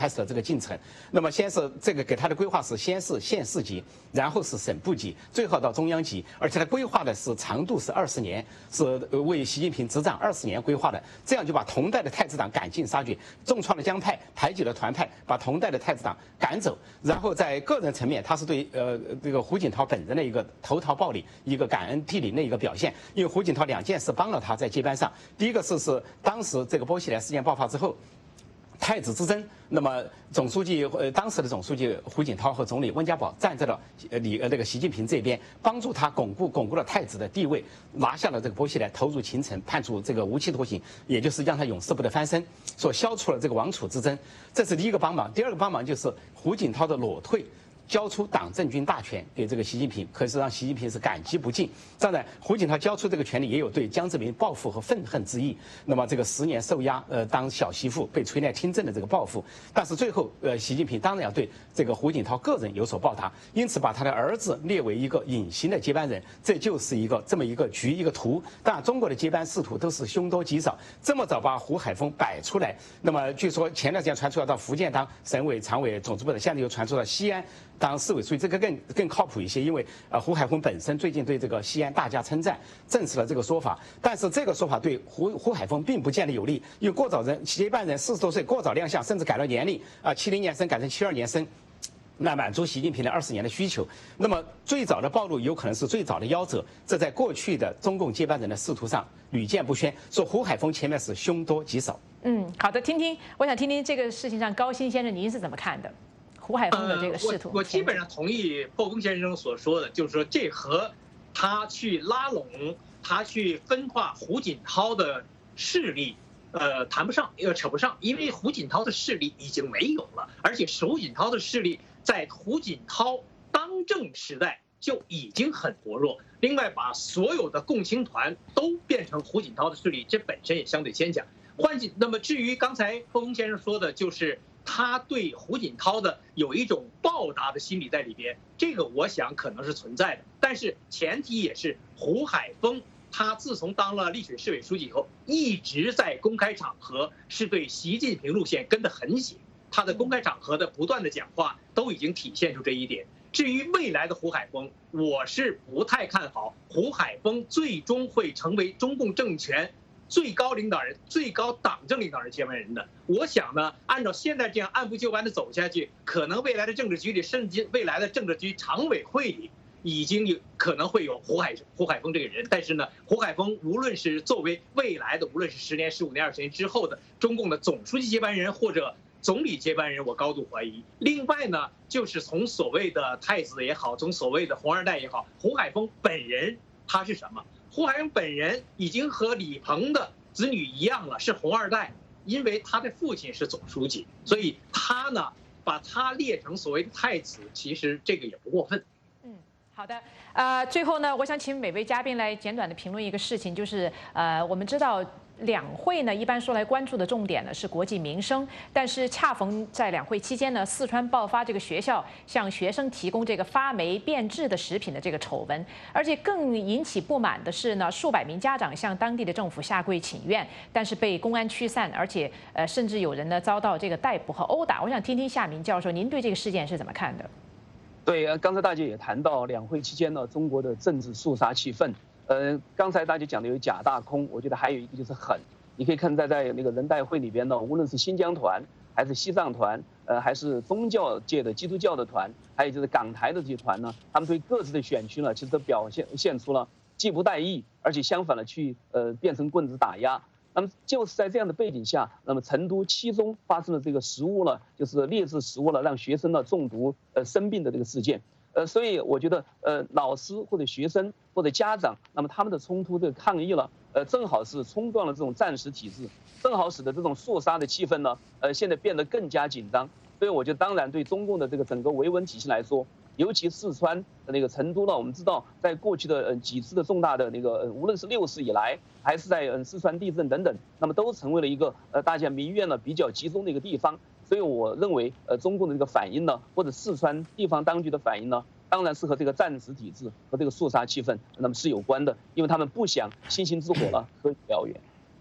开始了这个进程。那么先是这个给他的规划是先是县市级，然后是省部级，最后到中央级，而且他规划的是长度是二十年，是为习近平执掌二十年规划的。这样就把同代的太子党赶尽杀绝，重创了江派，排挤了团派，把同代的太子党赶走。然后在个人层面，他是对呃这个胡锦涛本人的一个投桃报李、一个感恩涕零的一个表现。因为胡锦涛两件事帮了他在接班上，第一个是是当时这个波西莱事件爆发之后。太子之争，那么总书记呃当时的总书记胡锦涛和总理温家宝站在了呃李呃那个习近平这边，帮助他巩固巩固了太子的地位，拿下了这个波西莱，投入秦城，判处这个无期徒刑，也就是让他永世不得翻身，所消除了这个王储之争，这是第一个帮忙。第二个帮忙就是胡锦涛的裸退。交出党政军大权给这个习近平，可是让习近平是感激不尽。当然，胡锦涛交出这个权利，也有对江泽民报复和愤恨之意。那么这个十年受压，呃，当小媳妇被垂帘听政的这个报复，但是最后，呃，习近平当然要对这个胡锦涛个人有所报答，因此把他的儿子列为一个隐形的接班人，这就是一个这么一个局一个图。当然，中国的接班仕途都是凶多吉少，这么早把胡海峰摆出来，那么据说前段时间传出要到福建当省委常委总支部的，现在又传出了西安。当市委书记，这个更更靠谱一些，因为呃胡海峰本身最近对这个西安大加称赞，证实了这个说法。但是这个说法对胡胡海峰并不见得有利，因为过早人接班人四十多岁过早亮相，甚至改了年龄啊，七零年生改成七二年生。那满足习近平的二十年的需求，那么最早的暴露有可能是最早的夭折，这在过去的中共接班人的仕途上屡见不鲜。说胡海峰前面是凶多吉少。 嗯，好的，听听，我想听听这个事情上，高新先生您是怎么看的？胡海峰的这个仕途、 呃我，我基本上同意破功先生所说的，就是说这和他去拉拢、他去分化胡锦涛的势力，呃，谈不上，呃，扯不上，因为胡锦涛的势力已经没有了，而且胡锦涛的势力在胡锦涛当政时代就已经很薄弱。另外，把所有的共青团都变成胡锦涛的势力，这本身也相对牵强。换句，那么至于刚才破功先生说的，就是他对胡锦涛的有一种报答的心理在里边，这个我想可能是存在的，但是前提也是胡海峰他自从当了丽水市委书记以后，一直在公开场合是对习近平路线跟得很紧，他的公开场合的不断的讲话都已经体现出这一点。至于未来的胡海峰，我是不太看好胡海峰最终会成为中共政权最高领导人、最高党政领导人接班人的。我想呢，按照现在这样按部就班的走下去，可能未来的政治局里，甚至未来的政治局常委会里，已经有可能会有胡海胡海峰这个人。但是呢，胡海峰无论是作为未来的，无论是十年、十五年、二十年之后的中共的总书记接班人或者总理接班人，我高度怀疑。另外呢，就是从所谓的太子也好，从所谓的红二代也好，胡海峰本人他是什么？胡海峰本人已经和李鹏的子女一样了，是红二代，因为他的父亲是总书记，所以他呢把他列成所谓的太子，其实这个也不过分。 嗯，好的。呃，最后呢，我想请每位嘉宾来简短的评论一个事情，就是呃，我们知道。两会呢，一般说来关注的重点呢是国计民生，但是恰逢在两会期间呢，四川爆发这个学校向学生提供这个发霉变质的食品的这个丑闻，而且更引起不满的是呢，数百名家长向当地的政府下跪请愿，但是被公安驱散，而且呃，甚至有人呢遭到这个逮捕和殴打。我想听听夏明教授，您对这个事件是怎么看的？ 对，刚才大家也谈到两会期间呢，中国的政治肃杀气氛。呃，刚才大家讲的有假大空，我觉得还有一个就是狠。你可以看在在那个人代会里边呢，无论是新疆团，还是西藏团，呃，还是宗教界的基督教的团，还有就是港台的这些团呢，他们对各自的选区呢，其实都表现现出了既不带意，而且相反的去呃变成棍子打压。那么就是在这样的背景下，那么成都七中发生了这个食物了，就是劣质食物了，让学生呢中毒呃生病的这个事件。呃，所以我觉得，呃，老师或者学生或者家长，那么他们的冲突这个抗议了，呃，正好是冲断了这种战时体制，正好使得这种肃杀的气氛呢，呃，现在变得更加紧张。所以我觉得，当然对中共的这个整个维稳体系来说，尤其四川的那个成都呢，我们知道，在过去的呃几次的重大的那个，无论是六四以来，还是在嗯四川地震等等，那么都成为了一个呃大家民怨呢比较集中的一个地方。所以我认为，呃，中共的这个反应呢，或者四川地方当局的反应呢，当然是和这个战时体制和这个肃杀气氛，那么是有关的，因为他们不想星星之火了，合燎原。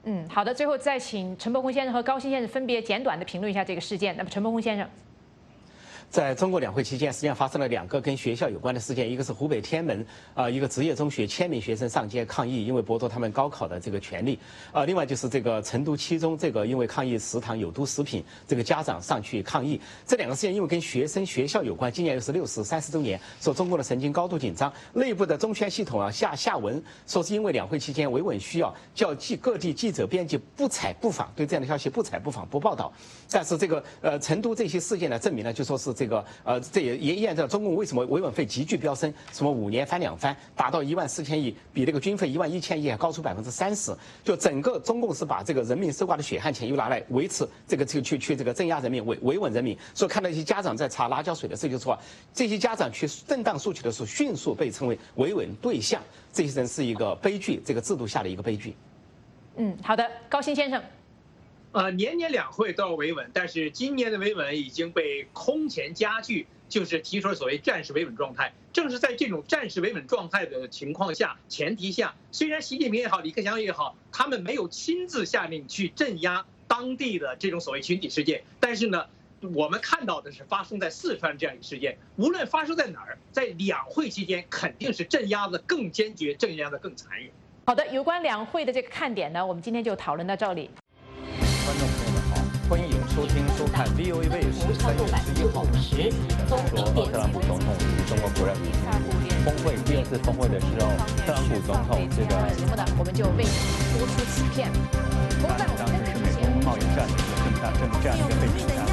嗯，好的，最后再请陈伯宏先生和高鑫先生分别简短的评论一下这个事件。那么陈伯宏先生。 在中国两会期间，实际上发生了两个跟学校有关的事件，一个是湖北天门啊、呃，一个职业中学千名学生上街抗议，因为剥夺他们高考的这个权利啊、呃。另外就是这个成都七中这个因为抗议食堂有毒食品，这个家长上去抗议。这两个事件因为跟学生学校有关，今年又是六四三十周年，说中国的神经高度紧张，内部的中宣系统啊下下文说是因为两会期间维稳需要，叫记各地记者编辑不采不访，对这样的消息不采不访不报道。但是这个呃成都这些事件呢，证明了就说是这个呃这也也验证了中共为什么维稳费急剧飙升，什么五年翻两番，达到一万四千亿，比那个军费一万一千亿还高出百分之三十。就整个中共是把这个人民收刮的血汗钱又拿来维持这个这个去去这个镇压人民维维稳人民。所以看到一些家长在查辣椒水的时候就说，这些家长去正当诉求的时候，迅速被称为维稳对象，这些人是一个悲剧，这个制度下的一个悲剧。 嗯，好的，高鑫先生。 呃，年年两会都要维稳，但是今年的维稳已经被空前加剧，就是提出了所谓战时维稳状态。正是在这种战时维稳状态的情况下、前提下，虽然习近平也好、李克强也好，他们没有亲自下令去镇压当地的这种所谓群体事件，但是呢，我们看到的是发生在四川这样一个事件，无论发生在哪儿，在两会期间肯定是镇压的更坚决，镇压的更残忍。 好的，有关两会的这个看点呢，我们今天就讨论到这里。 观众朋友们好，欢迎收听收看 V O A 卫视三月十一号时中国特朗普总统与中国国人峰会第二次峰会的时候，特朗普总统这个节目呢，我们就为您播出此片。不过在我们当时是美中贸易战的一个正大正这样一个背景下。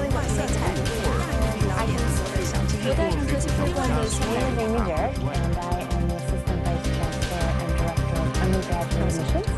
我在上科技科幻的新闻领域人 and I am the assistant vice chancellor and director of undergraduate admissions.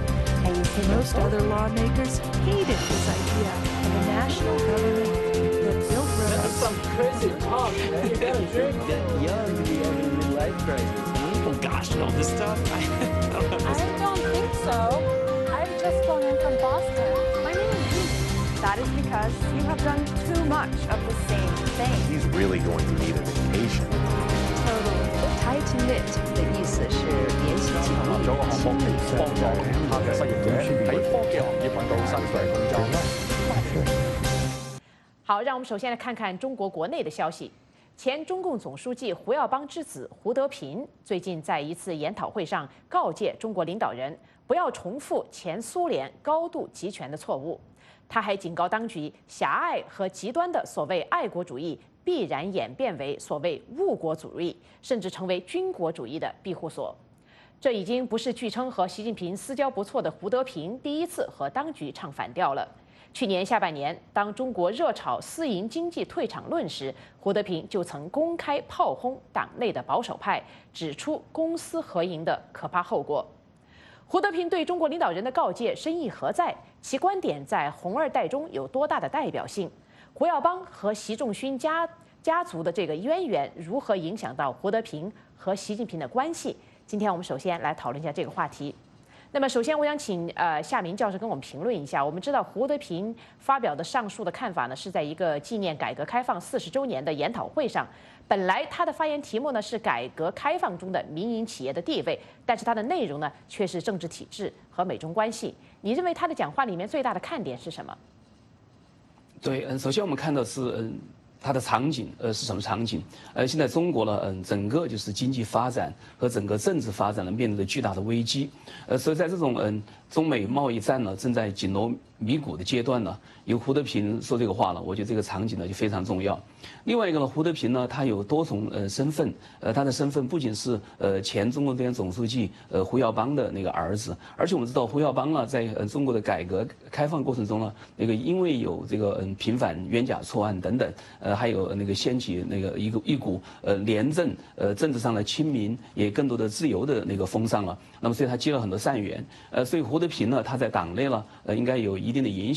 Most other lawmakers hated this idea of a national government that built roads. That's some crazy talk, man. You gotta drink. Young to be having a midlife crisis. Oh gosh, and all this stuff. I don't know. I don't think so. I've just flown in from Boston. My name is Pete. That is because you have done too much of the same thing. He's really going to need a vacation. Totally. Tight knit 的意思是联系紧密。 做個項目幫助其他嘅失業者喺科技行業揾到薪水工作。 好，让我们首先来看看中国国内的消息。前中共总书记胡耀邦之子胡德平最近在一次研讨会上告诫中国领导人不要重复前苏联高度集权的错误。他还警告当局，狭隘和极端的所谓爱国主义必然演变为所谓误国主义，甚至成为军国主义的庇护所。这已经不是据称和习近平私交不错的胡德平第一次和当局唱反调了。去年下半年，当中国热炒私营经济退场论时，胡德平就曾公开炮轰党内的保守派，指出公私合营的可怕后果。胡德平对中国领导人的告诫深意何在？其观点在红二代中有多大的代表性？胡耀邦和习仲勋家家族的这个渊源如何影响到胡德平和习近平的关系？今天我们首先来讨论一下这个话题。那么，首先我想请呃夏明教授跟我们评论一下。我们知道胡德平发表的上述的看法呢，是在一个纪念改革开放四十周年的研讨会上。本来他的发言题目呢是改革开放中的民营企业的地位，但是它的内容呢却是政治体制和美中关系。你认为他的讲话里面最大的看点是什么？ 对，嗯，首先我们看到是嗯。它的场景，呃，是什么场景？呃，现在中国呢，嗯，整个就是经济发展和整个政治发展呢，面临着巨大的危机。呃，所以在这种嗯中美贸易战呢正在紧锣密鼓的阶段呢，由胡德平说这个话了，我觉得这个场景呢就非常重要。另外一个呢，胡德平呢，他有多重呃身份，呃，他的身份不仅是呃前中共中央总书记呃胡耀邦的那个儿子，而且我们知道胡耀邦呢，在呃中国的改革开放过程中呢，那个因为有这个嗯频繁冤假错案等等，呃。还有那个掀起那个一个一股呃廉政呃政治上的亲民，也更多的自由的那个风尚了。那么所以他积了很多善缘，呃，所以胡德平呢，他在党内呢呃应该有一定的影响。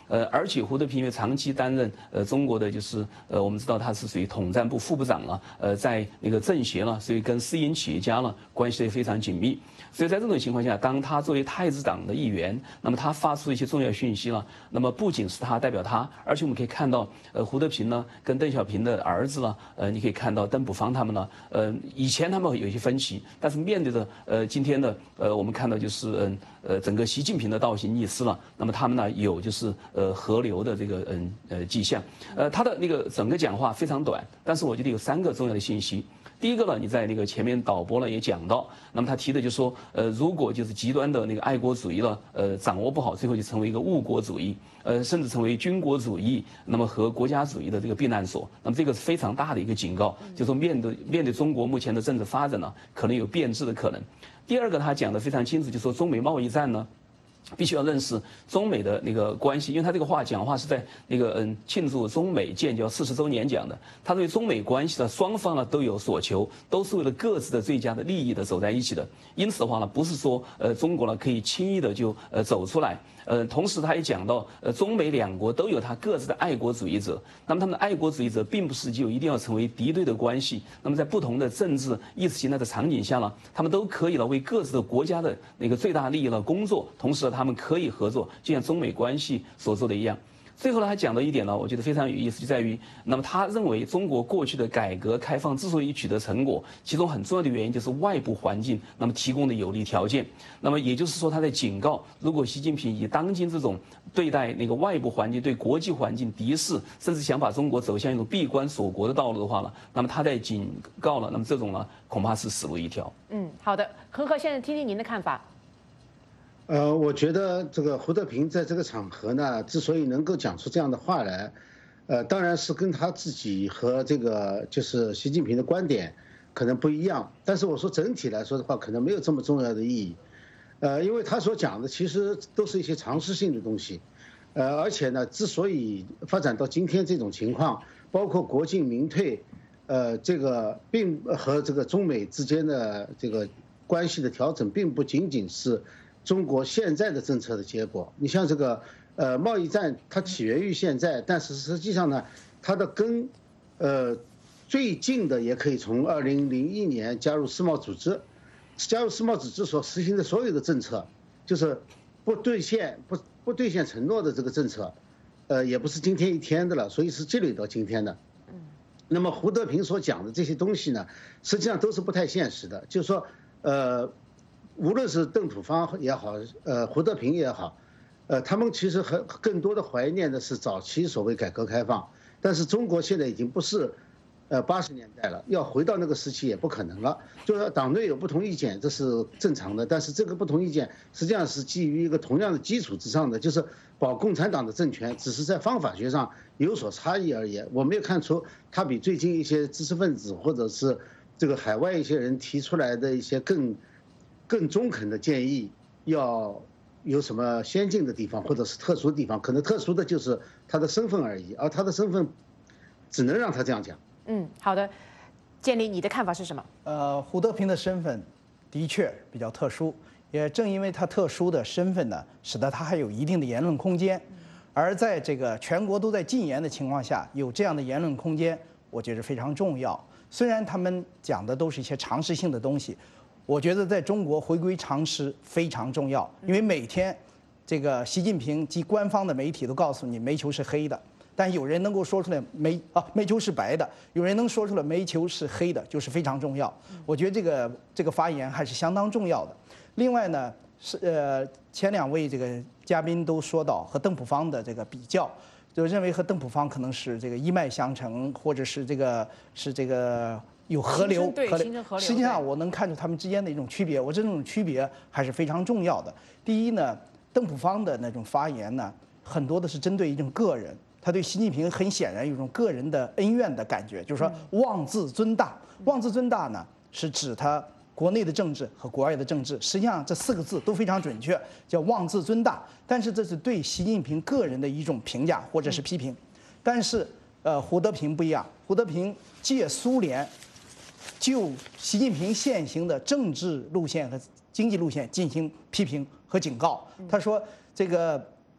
呃，而且胡德平因为长期担任呃中国的就是呃我们知道他是属于统战部副部长了，呃，在那个政协了，所以跟私营企业家呢关系也非常紧密。所以在这种情况下，当他作为太子党的一员，那么他发出一些重要讯息了，那么不仅是他代表他，而且我们可以看到，呃，胡德平呢跟邓小平的儿子呢，呃，你可以看到邓普方他们呢，呃，以前他们有一些分歧，但是面对着呃今天的呃我们看到就是嗯呃整个习近平的倒行逆施了，那么他们呢有就是呃合流的这个嗯呃迹象，呃他的那个整个讲话非常短，但是我觉得有三个重要的信息。第一个呢，你在那个前面导播呢也讲到，那么他提的就是说，呃，如果就是极端的那个爱国主义了，呃，掌握不好，最后就成为一个误国主义，呃，甚至成为军国主义，那么和国家主义的这个避难所，那么这个是非常大的一个警告，就是说面对面对中国目前的政治发展呢，可能有变质的可能。第二个他讲的非常清楚，就是说中美贸易战呢。必须要认识中美的那个关系，因为他这个话讲话是在那个嗯庆祝中美建交四十周年讲的。他对中美关系的双方呢都有所求，都是为了各自的最佳的利益的走在一起的。因此的话呢，不是说呃中国呢可以轻易的就呃走出来。呃，同时他也讲到，呃，中美两国都有他各自的爱国主义者。那么他们的爱国主义者并不是就一定要成为敌对的关系。那么在不同的政治意识形态的场景下呢，他们都可以了为各自的国家的那个最大利益了工作。同时呢，他们可以合作，就像中美关系所做的一样。最后呢，他讲到一点呢，我觉得非常有意思，就在于，那么他认为中国过去的改革开放之所以取得成果，其中很重要的原因就是外部环境那么提供的有利条件。那么也就是说，他在警告，如果习近平以当今这种对待那个外部环境、对国际环境敌视，甚至想把中国走向一种闭关锁国的道路的话呢，那么他在警告了，那么这种呢，恐怕是死路一条。 嗯，好的，恒河先生，听听您的看法。 呃，我觉得这个胡德平在这个场合呢，之所以能够讲出这样的话来，呃，当然是跟他自己和这个就是习近平的观点可能不一样。但是我说整体来说的话，可能没有这么重要的意义，呃，因为他所讲的其实都是一些常识性的东西，呃，而且呢，之所以发展到今天这种情况，包括国进民退，呃，这个并和这个中美之间的这个关系的调整，并不仅仅是中国现在的政策的结果。你像这个呃贸易战，它起源于现在，但是实际上呢，它的根，呃，最近的也可以从二零零一年加入世贸组织，加入世贸组织所实行的所有的政策，就是不兑现不不兑现承诺的这个政策，呃，也不是今天一天的了，所以是积累到今天的。那么胡德平所讲的这些东西呢，实际上都是不太现实的，就是说，呃。无论是邓普方也好，呃，胡德平也好，呃，他们其实很更多的怀念的是早期所谓改革开放，但是中国现在已经不是，呃，八十年代了，要回到那个时期也不可能了。就是党内有不同意见，这是正常的，但是这个不同意见实际上是基于一个同样的基础之上的，就是保共产党的政权，只是在方法学上有所差异而已。我没有看出他比最近一些知识分子或者是这个海外一些人提出来的一些更。更中肯的建议要有什么先进的地方，或者是特殊的地方？可能特殊的就是他的身份而已，而他的身份只能让他这样讲。 嗯，好的，建立你的看法是什么？ 呃，胡德平的身份的确比较特殊，也正因为他特殊的身份呢，使得他还有一定的言论空间。而在这个全国都在禁言的情况下，有这样的言论空间，我觉得非常重要。虽然他们讲的都是一些常识性的东西。我觉得在中国回归常识非常重要，因为每天，这个习近平及官方的媒体都告诉你煤球是黑的，但有人能够说出来煤啊煤球是白的，有人能说出来煤球是黑的，就是非常重要。我觉得这个这个发言还是相当重要的。另外呢，是呃前两位这个嘉宾都说到和邓普方的这个比较，就认为和邓普方可能是这个一脉相承，或者是这个是这个。有河流， 河流， 实际上我能看出他们之间的一种区别，我这种区别还是非常重要的。第一呢，邓普方的那种发言呢，很多的是针对一种个人，他对习近平很显然有一种个人的恩怨的感觉，就是说妄自尊大。妄自尊大呢，是指他国内的政治和国外的政治，实际上这四个字都非常准确，叫妄自尊大。但是这是对习近平个人的一种评价或者是批评。但是呃，胡德平不一样，胡德平借苏联。就习近平现行的政治路线和经济路线进行批评和警告。他说，这个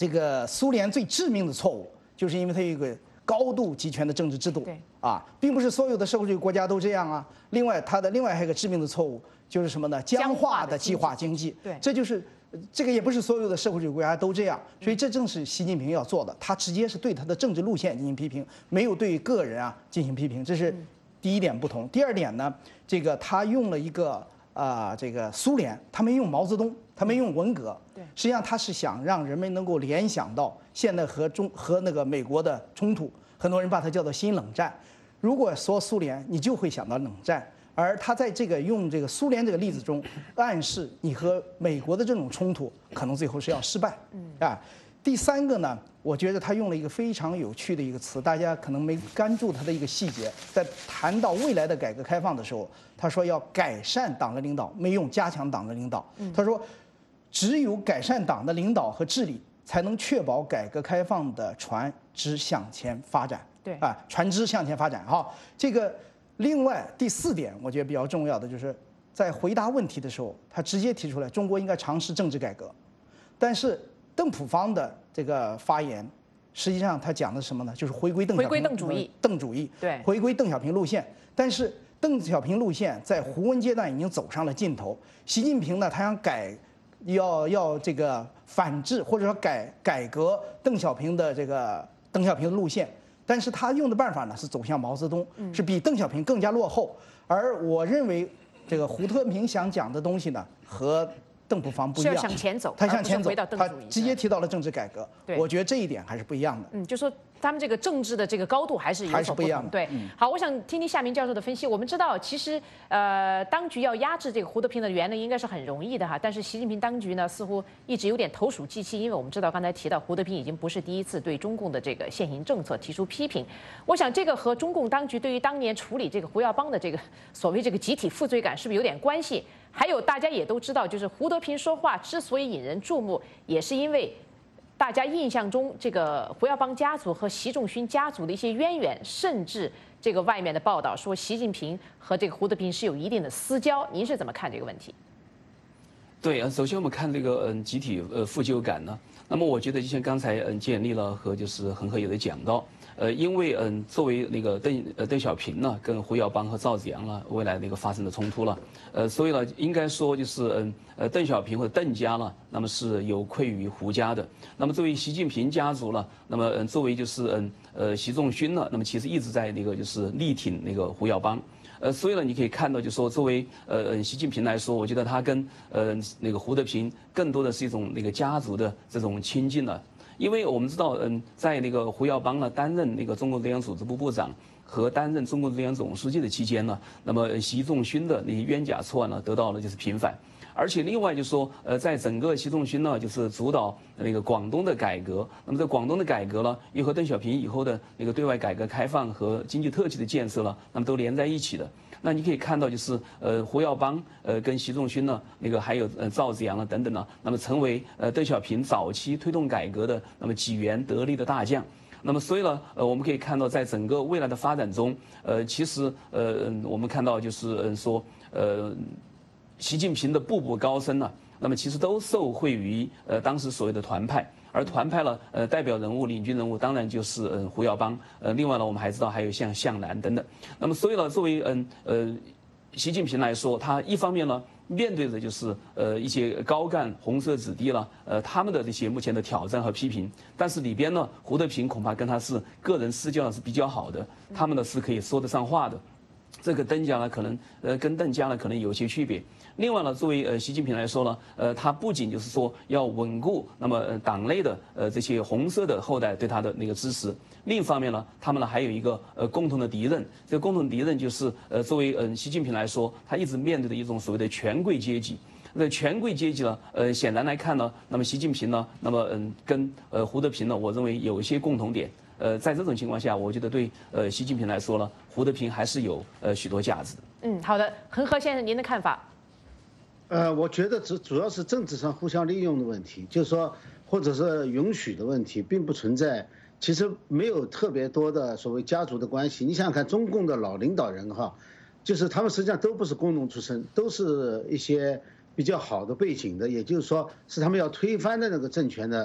这个苏联最致命的错误，就是因为它有一个高度集权的政治制度。 对啊，并不是所有的社会主义国家都这样啊。另外，它的另外还有一个致命的错误就是什么呢？僵化的计划经济。 对， 这就是这个也不是所有的社会主义国家都这样，所以这正是习近平要做的。他直接是对他的政治路线进行批评，没有对个人啊进行批评，这是第一点不同。第二点呢，这个他用了一个啊、呃，这个苏联，他没用毛泽东，他没用文革。 对， 实际上他是想让人们能够联想到现在和中和那个美国的冲突，很多人把它叫做新冷战。如果说苏联，你就会想到冷战。而他在这个用这个苏联这个例子中，暗示你和美国的这种冲突可能最后是要失败。嗯啊，第三个呢，我觉得他用了一个非常有趣的一个词，大家可能没关注他的一个细节。在谈到未来的改革开放的时候，他说要改善党的领导，没用加强党的领导。他说，只有改善党的领导和治理，才能确保改革开放的船只向前发展。 对啊，船只向前发展哈，这个。另外第四点，我觉得比较重要的就是在回答问题的时候，他直接提出来中国应该尝试政治改革。但是邓普方的这个发言，实际上他讲的是什么呢？就是回归邓小平回归邓主义， 邓主义， 对， 回归邓小平路线。但是邓小平路线在胡温阶段已经走上了尽头。习近平呢，他想改，要要这个反制或者说改改革邓小平的这个邓小平的路线。但是他用的办法呢是走向毛泽东，是比邓小平更加落后。而我认为，这个胡特平想讲的东西呢和邓普方不一样， 是要向前走， 他向前走，他直接提到了政治改革。我觉得这一点还是不一样的。 嗯，就说他们这个政治的这个高度还是有所不同。对，好，我想听听夏明教授的分析。我们知道，其实呃，当局要压制这个胡德平的言论应该是很容易的哈，但是习近平当局呢似乎一直有点投鼠忌器，因为我们知道刚才提到胡德平已经不是第一次对中共的这个现行政策提出批评。我想这个和中共当局对于当年处理这个胡耀邦的这个所谓这个集体负罪感是不是有点关系？还有大家也都知道，就是胡德平说话之所以引人注目，也是因为大家印象中这个胡耀邦家族和习仲勋家族的一些渊源，甚至这个外面的报道说习近平和这个胡德平是有一定的私交。您是怎么看这个问题？ 对啊，首先我们看这个嗯集体呃负疚感呢，那么我觉得就像刚才嗯建立了和就是恒河也在讲到。呃，因为嗯，作为那个邓呃邓小平呢，跟胡耀邦和赵子阳呢，未来那个发生的冲突了，呃，所以呢，应该说就是嗯呃邓小平或者邓家呢，那么是有愧于胡家的。那么作为习近平家族呢，那么嗯作为就是嗯呃习仲勋呢，那么其实一直在那个就是力挺那个胡耀邦。呃，所以呢，你可以看到，就说作为呃习近平来说，我觉得他跟呃那个胡德平更多的是一种那个家族的这种亲近了。因为我们知道，嗯，在那个胡耀邦呢担任那个中国联合组织部部长和担任中国联合总书记的期间呢，那么习仲勋的那些冤假错案呢得到了就是平反，而且另外就说，呃，在整个习仲勋呢就是主导那个广东的改革，那么在广东的改革呢，又和邓小平以后的那个对外改革开放和经济特区的建设呢，那么都连在一起的。那你可以看到，就是呃胡耀邦呃跟习仲勋呢，那个还有呃赵子阳啊等等呢，那么成为呃邓小平早期推动改革的那么几员得力的大将。那么所以呢，呃我们可以看到，在整个未来的发展中，呃其实呃我们看到就是嗯说呃习近平的步步高升呢，那么其实都受惠于呃当时所谓的团派。而团派呢，呃，代表人物、领军人物当然就是嗯胡耀邦，呃，另外呢，我们还知道还有像向南等等。那么，所以呢，作为嗯呃习近平来说，他一方面呢面对的就是呃一些高干红色子弟了，呃他们的这些目前的挑战和批评，但是里边呢，胡德平恐怕跟他是个人私交是比较好的，他们呢是可以说得上话的。这个邓家呢，可能呃跟邓家呢可能有些区别。另外呢，作为呃习近平来说呢，呃他不仅就是说要稳固那么呃党内的呃这些红色的后代对他的那个支持，另一方面呢，他们呢还有一个呃共同的敌人，这个共同敌人就是呃作为嗯习近平来说，他一直面对的一种所谓的权贵阶级。那权贵阶级呢，呃显然来看呢，那么习近平呢，那么嗯跟呃胡德平呢，我认为有一些共同点。呃，在这种情况下，我觉得对呃习近平来说呢，胡德平还是有呃许多价值的。 嗯，好的，恒河先生，您的看法？ 呃，我觉得主主要是政治上互相利用的问题，就是说，或者是允许的问题，并不存在。其实没有特别多的所谓家族的关系。你想想看，中共的老领导人哈，就是他们实际上都不是工农出身，都是一些比较好的背景的，也就是说，是他们要推翻的那个政权的。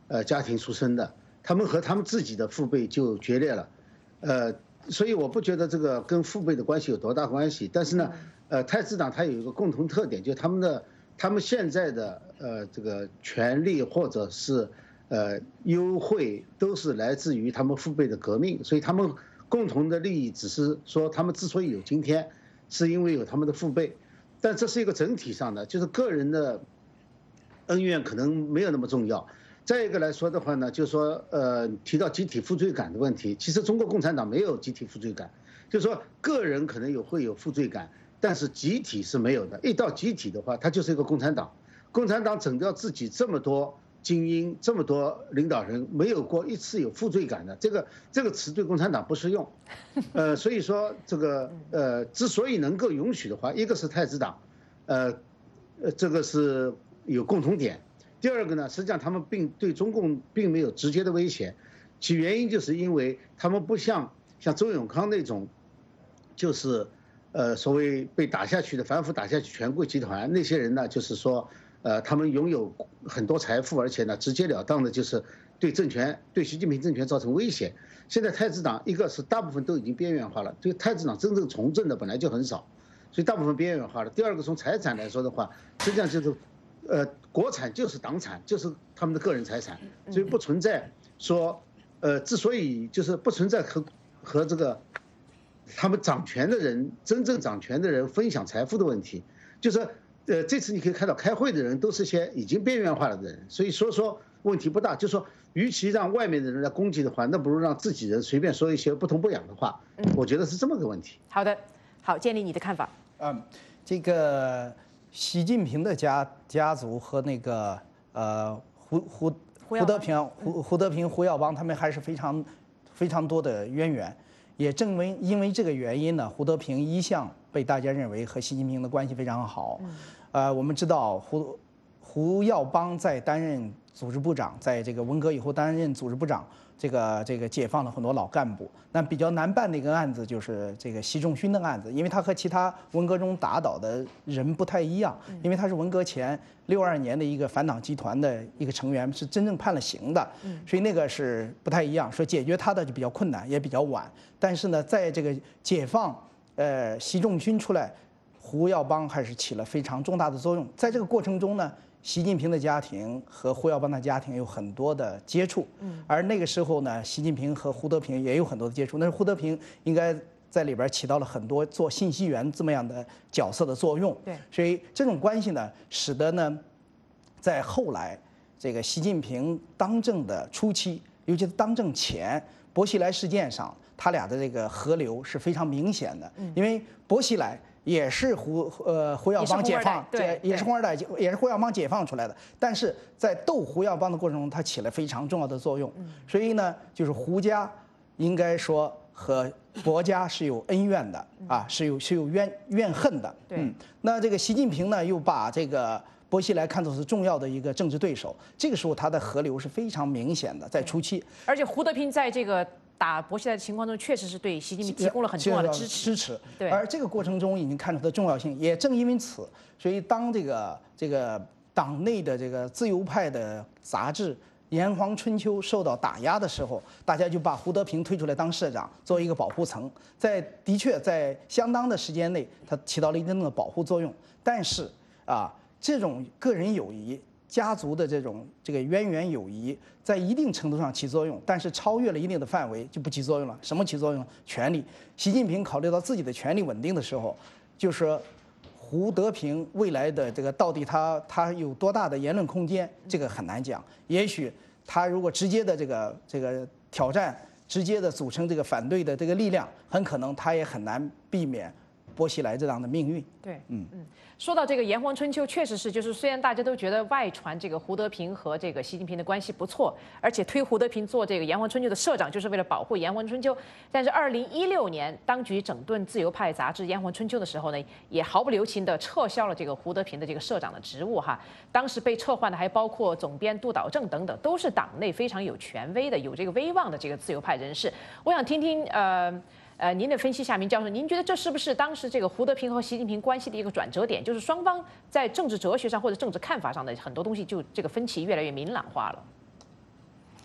呃家庭出身的，他们和他们自己的父辈就决裂了，呃，所以我不觉得这个跟父辈的关系有多大关系。但是呢，呃，太子党它有一个共同特点，就是他们的他们现在的呃这个权利或者是呃优惠都是来自于他们父辈的革命，所以他们共同的利益只是说他们之所以有今天，是因为有他们的父辈，但这是一个整体上的，就是个人的恩怨可能没有那么重要。再一个来说的话呢，就是说，呃，提到集体负罪感的问题，其实中国共产党没有集体负罪感，就是说个人可能有会有负罪感，但是集体是没有的。一到集体的话，它就是一个共产党。共产党整掉自己这么多精英，这么多领导人，没有过一次有负罪感的，这个这个词对共产党不适用。呃，所以说这个呃，之所以能够允许的话，一个是太子党，呃，呃，这个是有共同点。第二个呢，实际上他们并对中共并没有直接的威胁，其原因就是因为他们不像像周永康那种，就是呃所谓被打下去的反腐打下去权贵集团那些人呢，就是说呃他们拥有很多财富，而且呢直截了当的就是对政权对习近平政权造成威胁。现在太子党一个是大部分都已经边缘化了，对太子党真正从政的本来就很少，所以大部分边缘化了。第二个从财产来说的话，实际上就是。呃，国产就是党产，就是他们的个人财产，所以不存在说，呃，之所以就是不存在和和这个他们掌权的人真正掌权的人分享财富的问题，就是呃，这次你可以看到开会的人都是些已经边缘化了的人，所以说说问题不大。就是说，与其让外面的人来攻击的话，那不如让自己人随便说一些不痛不痒的话，我觉得是这么个问题。 好的，好，建立你的看法。 嗯，这个。习近平的家家族和那个呃胡胡胡德平胡胡德平胡耀邦他们还是非常非常多的渊源，也正为因为这个原因呢，胡德平一向被大家认为和习近平的关系非常好。呃，我们知道胡胡耀邦在担任组织部长，在这个文革以后担任组织部长。这个这个解放了很多老干部，那比较难办的一个案子就是这个习仲勋的案子，因为他和其他文革中打倒的人不太一样，因为他是文革前六二年的一个反党集团的一个成员，是真正判了刑的，所以那个是不太一样，说解决他的就比较困难，也比较晚。但是呢，在这个解放呃习仲勋出来，胡耀邦还是起了非常重大的作用。在这个过程中呢，习近平的家庭和胡耀邦的家庭有很多的接触，而那个时候呢，习近平和胡德平也有很多的接触。那是胡德平应该在里边起到了很多做信息源这么样的角色的作用。 对， 所以这种关系呢，使得呢，在后来这个习近平当政的初期，尤其是当政前，薄熙来事件上，他俩的这个合流是非常明显的，因为薄熙来。也是胡呃胡耀邦解放， 对， 也是红二代，也是胡耀邦解放出来的。但是在斗胡耀邦的过程中，他起了非常重要的作用。所以呢，就是胡家应该说和薄家是有恩怨的啊，是有是有怨怨恨的。 嗯， 那这个习近平呢，又把这个薄熙来看作是重要的一个政治对手。这个时候他的合流是非常明显的，在初期。 而且胡德平在这个。打薄熙来的情况中，确实是对习近平提供了很重要的支持。 支持， 对。 而这个过程中已经看出它的重要性，也正因为此，所以当这个这个党内的这个自由派的杂志《炎黄春秋》受到打压的时候，大家就把胡德平推出来当社长，作为一个保护层。在的确在相当的时间内，它起到了一定的保护作用。但是啊，这种个人友谊。家族的这种这个渊源友谊，在一定程度上起作用，但是超越了一定的范围就不起作用了。什么起作用？权力。习近平考虑到自己的权力稳定的时候，就说胡德平未来的这个到底他他有多大的言论空间，这个很难讲。也许他如果直接的这个这个挑战，直接的组成这个反对的这个力量，很可能他也很难避免薄熙来这样的命运。 对，嗯嗯。说到这个炎黄春秋，确实是，就是虽然大家都觉得外传这个胡德平和这个习近平的关系不错，而且推胡德平做这个炎黄春秋的社长，就是为了保护炎黄春秋。但是二零一六年，当局整顿自由派杂志《炎黄春秋》的时候呢，也毫不留情地撤销了这个胡德平的这个社长的职务哈。当时被撤换的还包括总编杜导正等等，都是党内非常有权威的、有这个威望的这个自由派人士。我想听听呃。呃，您的分析，夏明教授，您觉得这是不是当时这个胡德平和习近平关系的一个转折点？就是双方在政治哲学上或者政治看法上的很多东西，就这个分歧越来越明朗化了。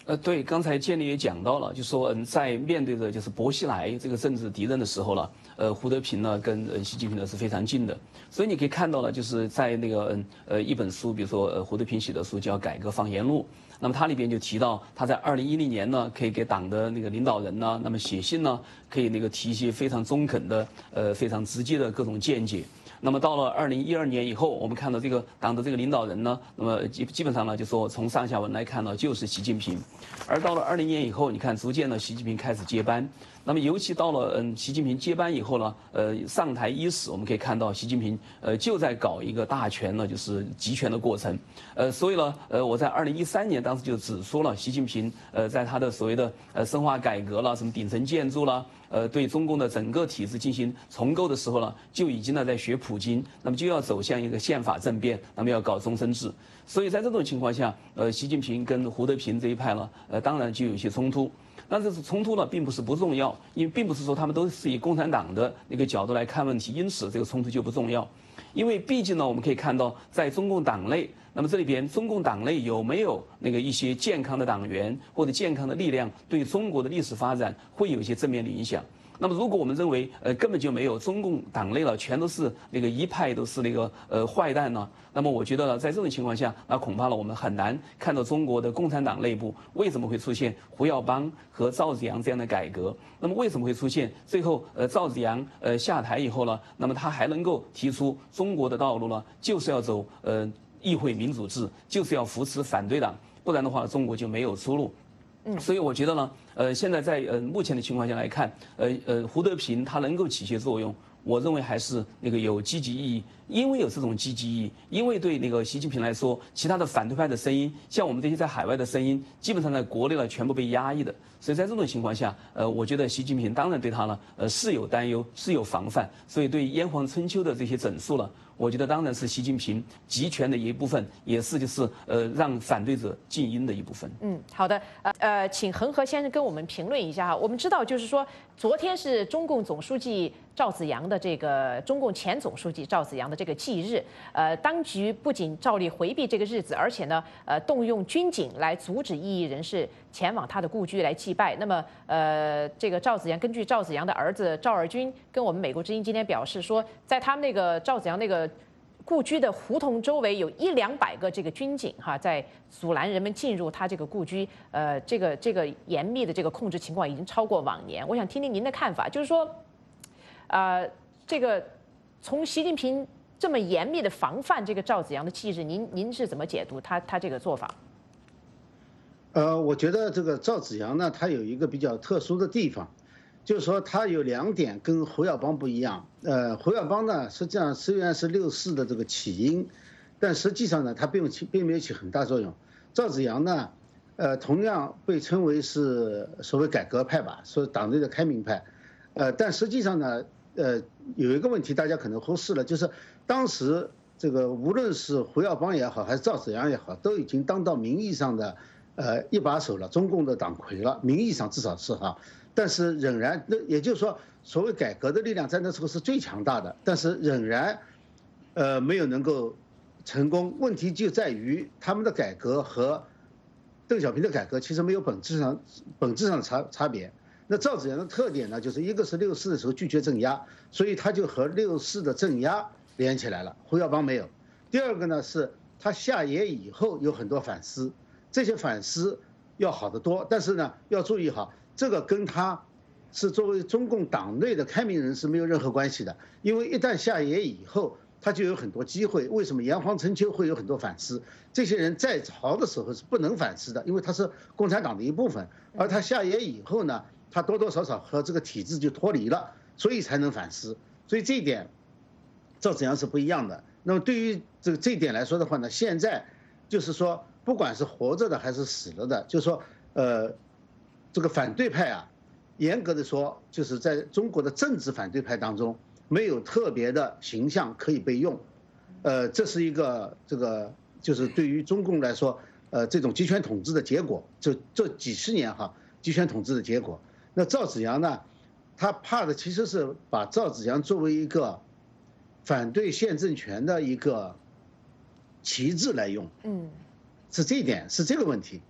呃，对，刚才建立也讲到了，就说嗯，在面对着就是薄熙来这个政治敌人的时候了，呃，胡德平呢跟呃习近平呢是非常近的，所以你可以看到了，就是在那个嗯呃一本书，比如说呃胡德平写的书叫《改革放言录》，那么它里边就提到他在二零一零年呢，可以给党的那个领导人呢，那么写信呢，可以那个提一些非常中肯的呃非常直接的各种见解。那么到了二零一二年以后，我们看到这个党的这个领导人呢，那么基基本上呢，就说从上下文来看呢，就是习近平。而到了二零年以后，你看逐渐呢，习近平开始接班。那么尤其到了嗯习近平接班以后呢，呃上台伊始，我们可以看到习近平呃就在搞一个大权呢，就是集权的过程。呃，所以呢，呃我在二零一三年当时就指出了，习近平呃在他的所谓的呃深化改革了，什么顶层建筑了。呃，对中共的整个体制进行重构的时候呢，就已经呢在学普京，那么就要走向一个宪法政变，那么要搞终身制。所以在这种情况下，呃，习近平跟胡德平这一派呢，呃，当然就有一些冲突。但这是冲突呢，并不是不重要，因为并不是说他们都是以共产党的那个角度来看问题，因此这个冲突就不重要。因为毕竟呢，我们可以看到，在中共党内，那么这里边中共党内有没有那个一些健康的党员或者健康的力量，对中国的历史发展会有一些正面的影响。那么，如果我们认为呃根本就没有中共党内了，全都是那个一派都是那个呃坏蛋呢，那么我觉得呢，在这种情况下，那恐怕呢我们很难看到中国的共产党内部为什么会出现胡耀邦和赵紫阳这样的改革。那么为什么会出现最后呃赵紫阳呃下台以后呢，那么他还能够提出中国的道路呢，就是要走呃议会民主制，就是要扶持反对党，不然的话中国就没有出路。嗯，所以我觉得呢，呃，现在在呃目前的情况下来看，呃呃，胡德平他能够起些作用，我认为还是那个有积极意义，因为有这种积极意义，因为对那个习近平来说，其他的反对派的声音，像我们这些在海外的声音，基本上在国内呢全部被压抑的，所以在这种情况下，呃，我觉得习近平当然对他呢，呃是有担忧，是有防范，所以对炎黄春秋的这些整数呢。我觉得当然是习近平集权的一部分，也是就是呃让反对者静音的一部分。 嗯，好的，呃呃，请恒河先生跟我们评论一下哈。我们知道，就是说，昨天是中共总书记赵紫阳的这个中共前总书记赵紫阳的这个忌日，呃，当局不仅照例回避这个日子，而且呢，呃，动用军警来阻止异议人士前往他的故居来祭拜。那么，呃，这个赵紫阳根据赵紫阳的儿子赵尔军跟我们美国之音今天表示说，在他们那个赵紫阳那个故居的胡同周围有一两百个这个军警哈，在阻拦人们进入他这个故居。呃，这个这个严密的这个控制情况已经超过往年。我想听听您的看法，就是说，呃，这个从习近平这么严密的防范这个赵紫阳的忌日，您您是怎么解读他他这个做法？ 呃，我觉得这个赵紫阳呢，他有一个比较特殊的地方。就是说，他有两点跟胡耀邦不一样。呃，胡耀邦呢，实际上虽然是六四的这个起因，但实际上呢，他并起并没有起很大作用。赵紫阳呢，呃，同样被称为是所谓改革派吧，说党内的开明派。呃，但实际上呢，呃，有一个问题大家可能忽视了，就是当时这个无论是胡耀邦也好，还是赵紫阳也好，都已经当到名义上的呃一把手了，中共的党魁了，名义上至少是哈。但是仍然，那也就是说，所谓改革的力量在那时候是最强大的，但是仍然，呃，没有能够成功。问题就在于他们的改革和邓小平的改革其实没有本质上本质上的差差别。那赵紫阳的特点呢，就是一个是六四的时候拒绝镇压，所以他就和六四的镇压连起来了，胡耀邦没有。第二个呢，是他下野以后有很多反思，这些反思要好得多，但是呢，要注意哈。这个跟他是作为中共党内的开明人士没有任何关系的，因为一旦下野以后，他就有很多机会。为什么炎黄春秋会有很多反思？这些人在朝的时候是不能反思的，因为他是共产党的一部分，而他下野以后呢，他多多少少和这个体制就脱离了，所以才能反思。所以这一点，赵紫阳是不一样的。那么对于这个这一点来说的话呢，现在就是说，不管是活着的还是死了的，就是说，呃。这个反对派啊，严格的说，就是在中国的政治反对派当中，没有特别的形象可以被用，呃，这是一个这个就是对于中共来说，呃，这种集权统治的结果，就这几十年哈，集权统治的结果。那赵紫阳呢，他怕的其实是把赵紫阳作为一个反对现政权的一个旗帜来用，嗯，是这一点，是这个问题。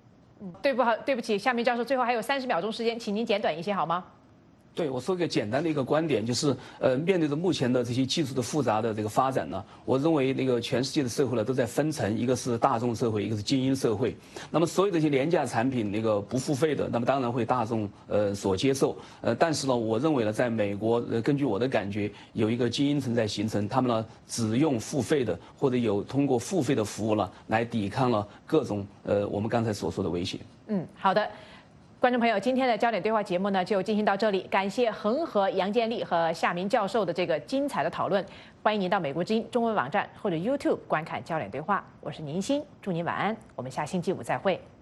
嗯，对不好，对不起，夏明教授，最后还有三十秒钟时间，请您简短一些好吗？ 对，我说一个简单的一个观点，就是呃，面对着目前的这些技术的复杂的这个发展呢，我认为那个全世界的社会呢都在分层，一个是大众社会，一个是精英社会。那么所有这些廉价产品那个不付费的，那么当然会大众呃所接受。呃，但是呢，我认为呢，在美国，呃，根据我的感觉，有一个精英层在形成，他们呢只用付费的，或者有通过付费的服务呢来抵抗了各种呃我们刚才所说的威胁。 嗯，好的。观众朋友，今天的焦点对话节目呢就进行到这里，感谢恒河、杨建立和夏明教授的这个精彩的讨论。欢迎您到美国之音中文网站或者 YouTube 观看焦点对话。我是宁欣，祝您晚安，我们下星期五再会。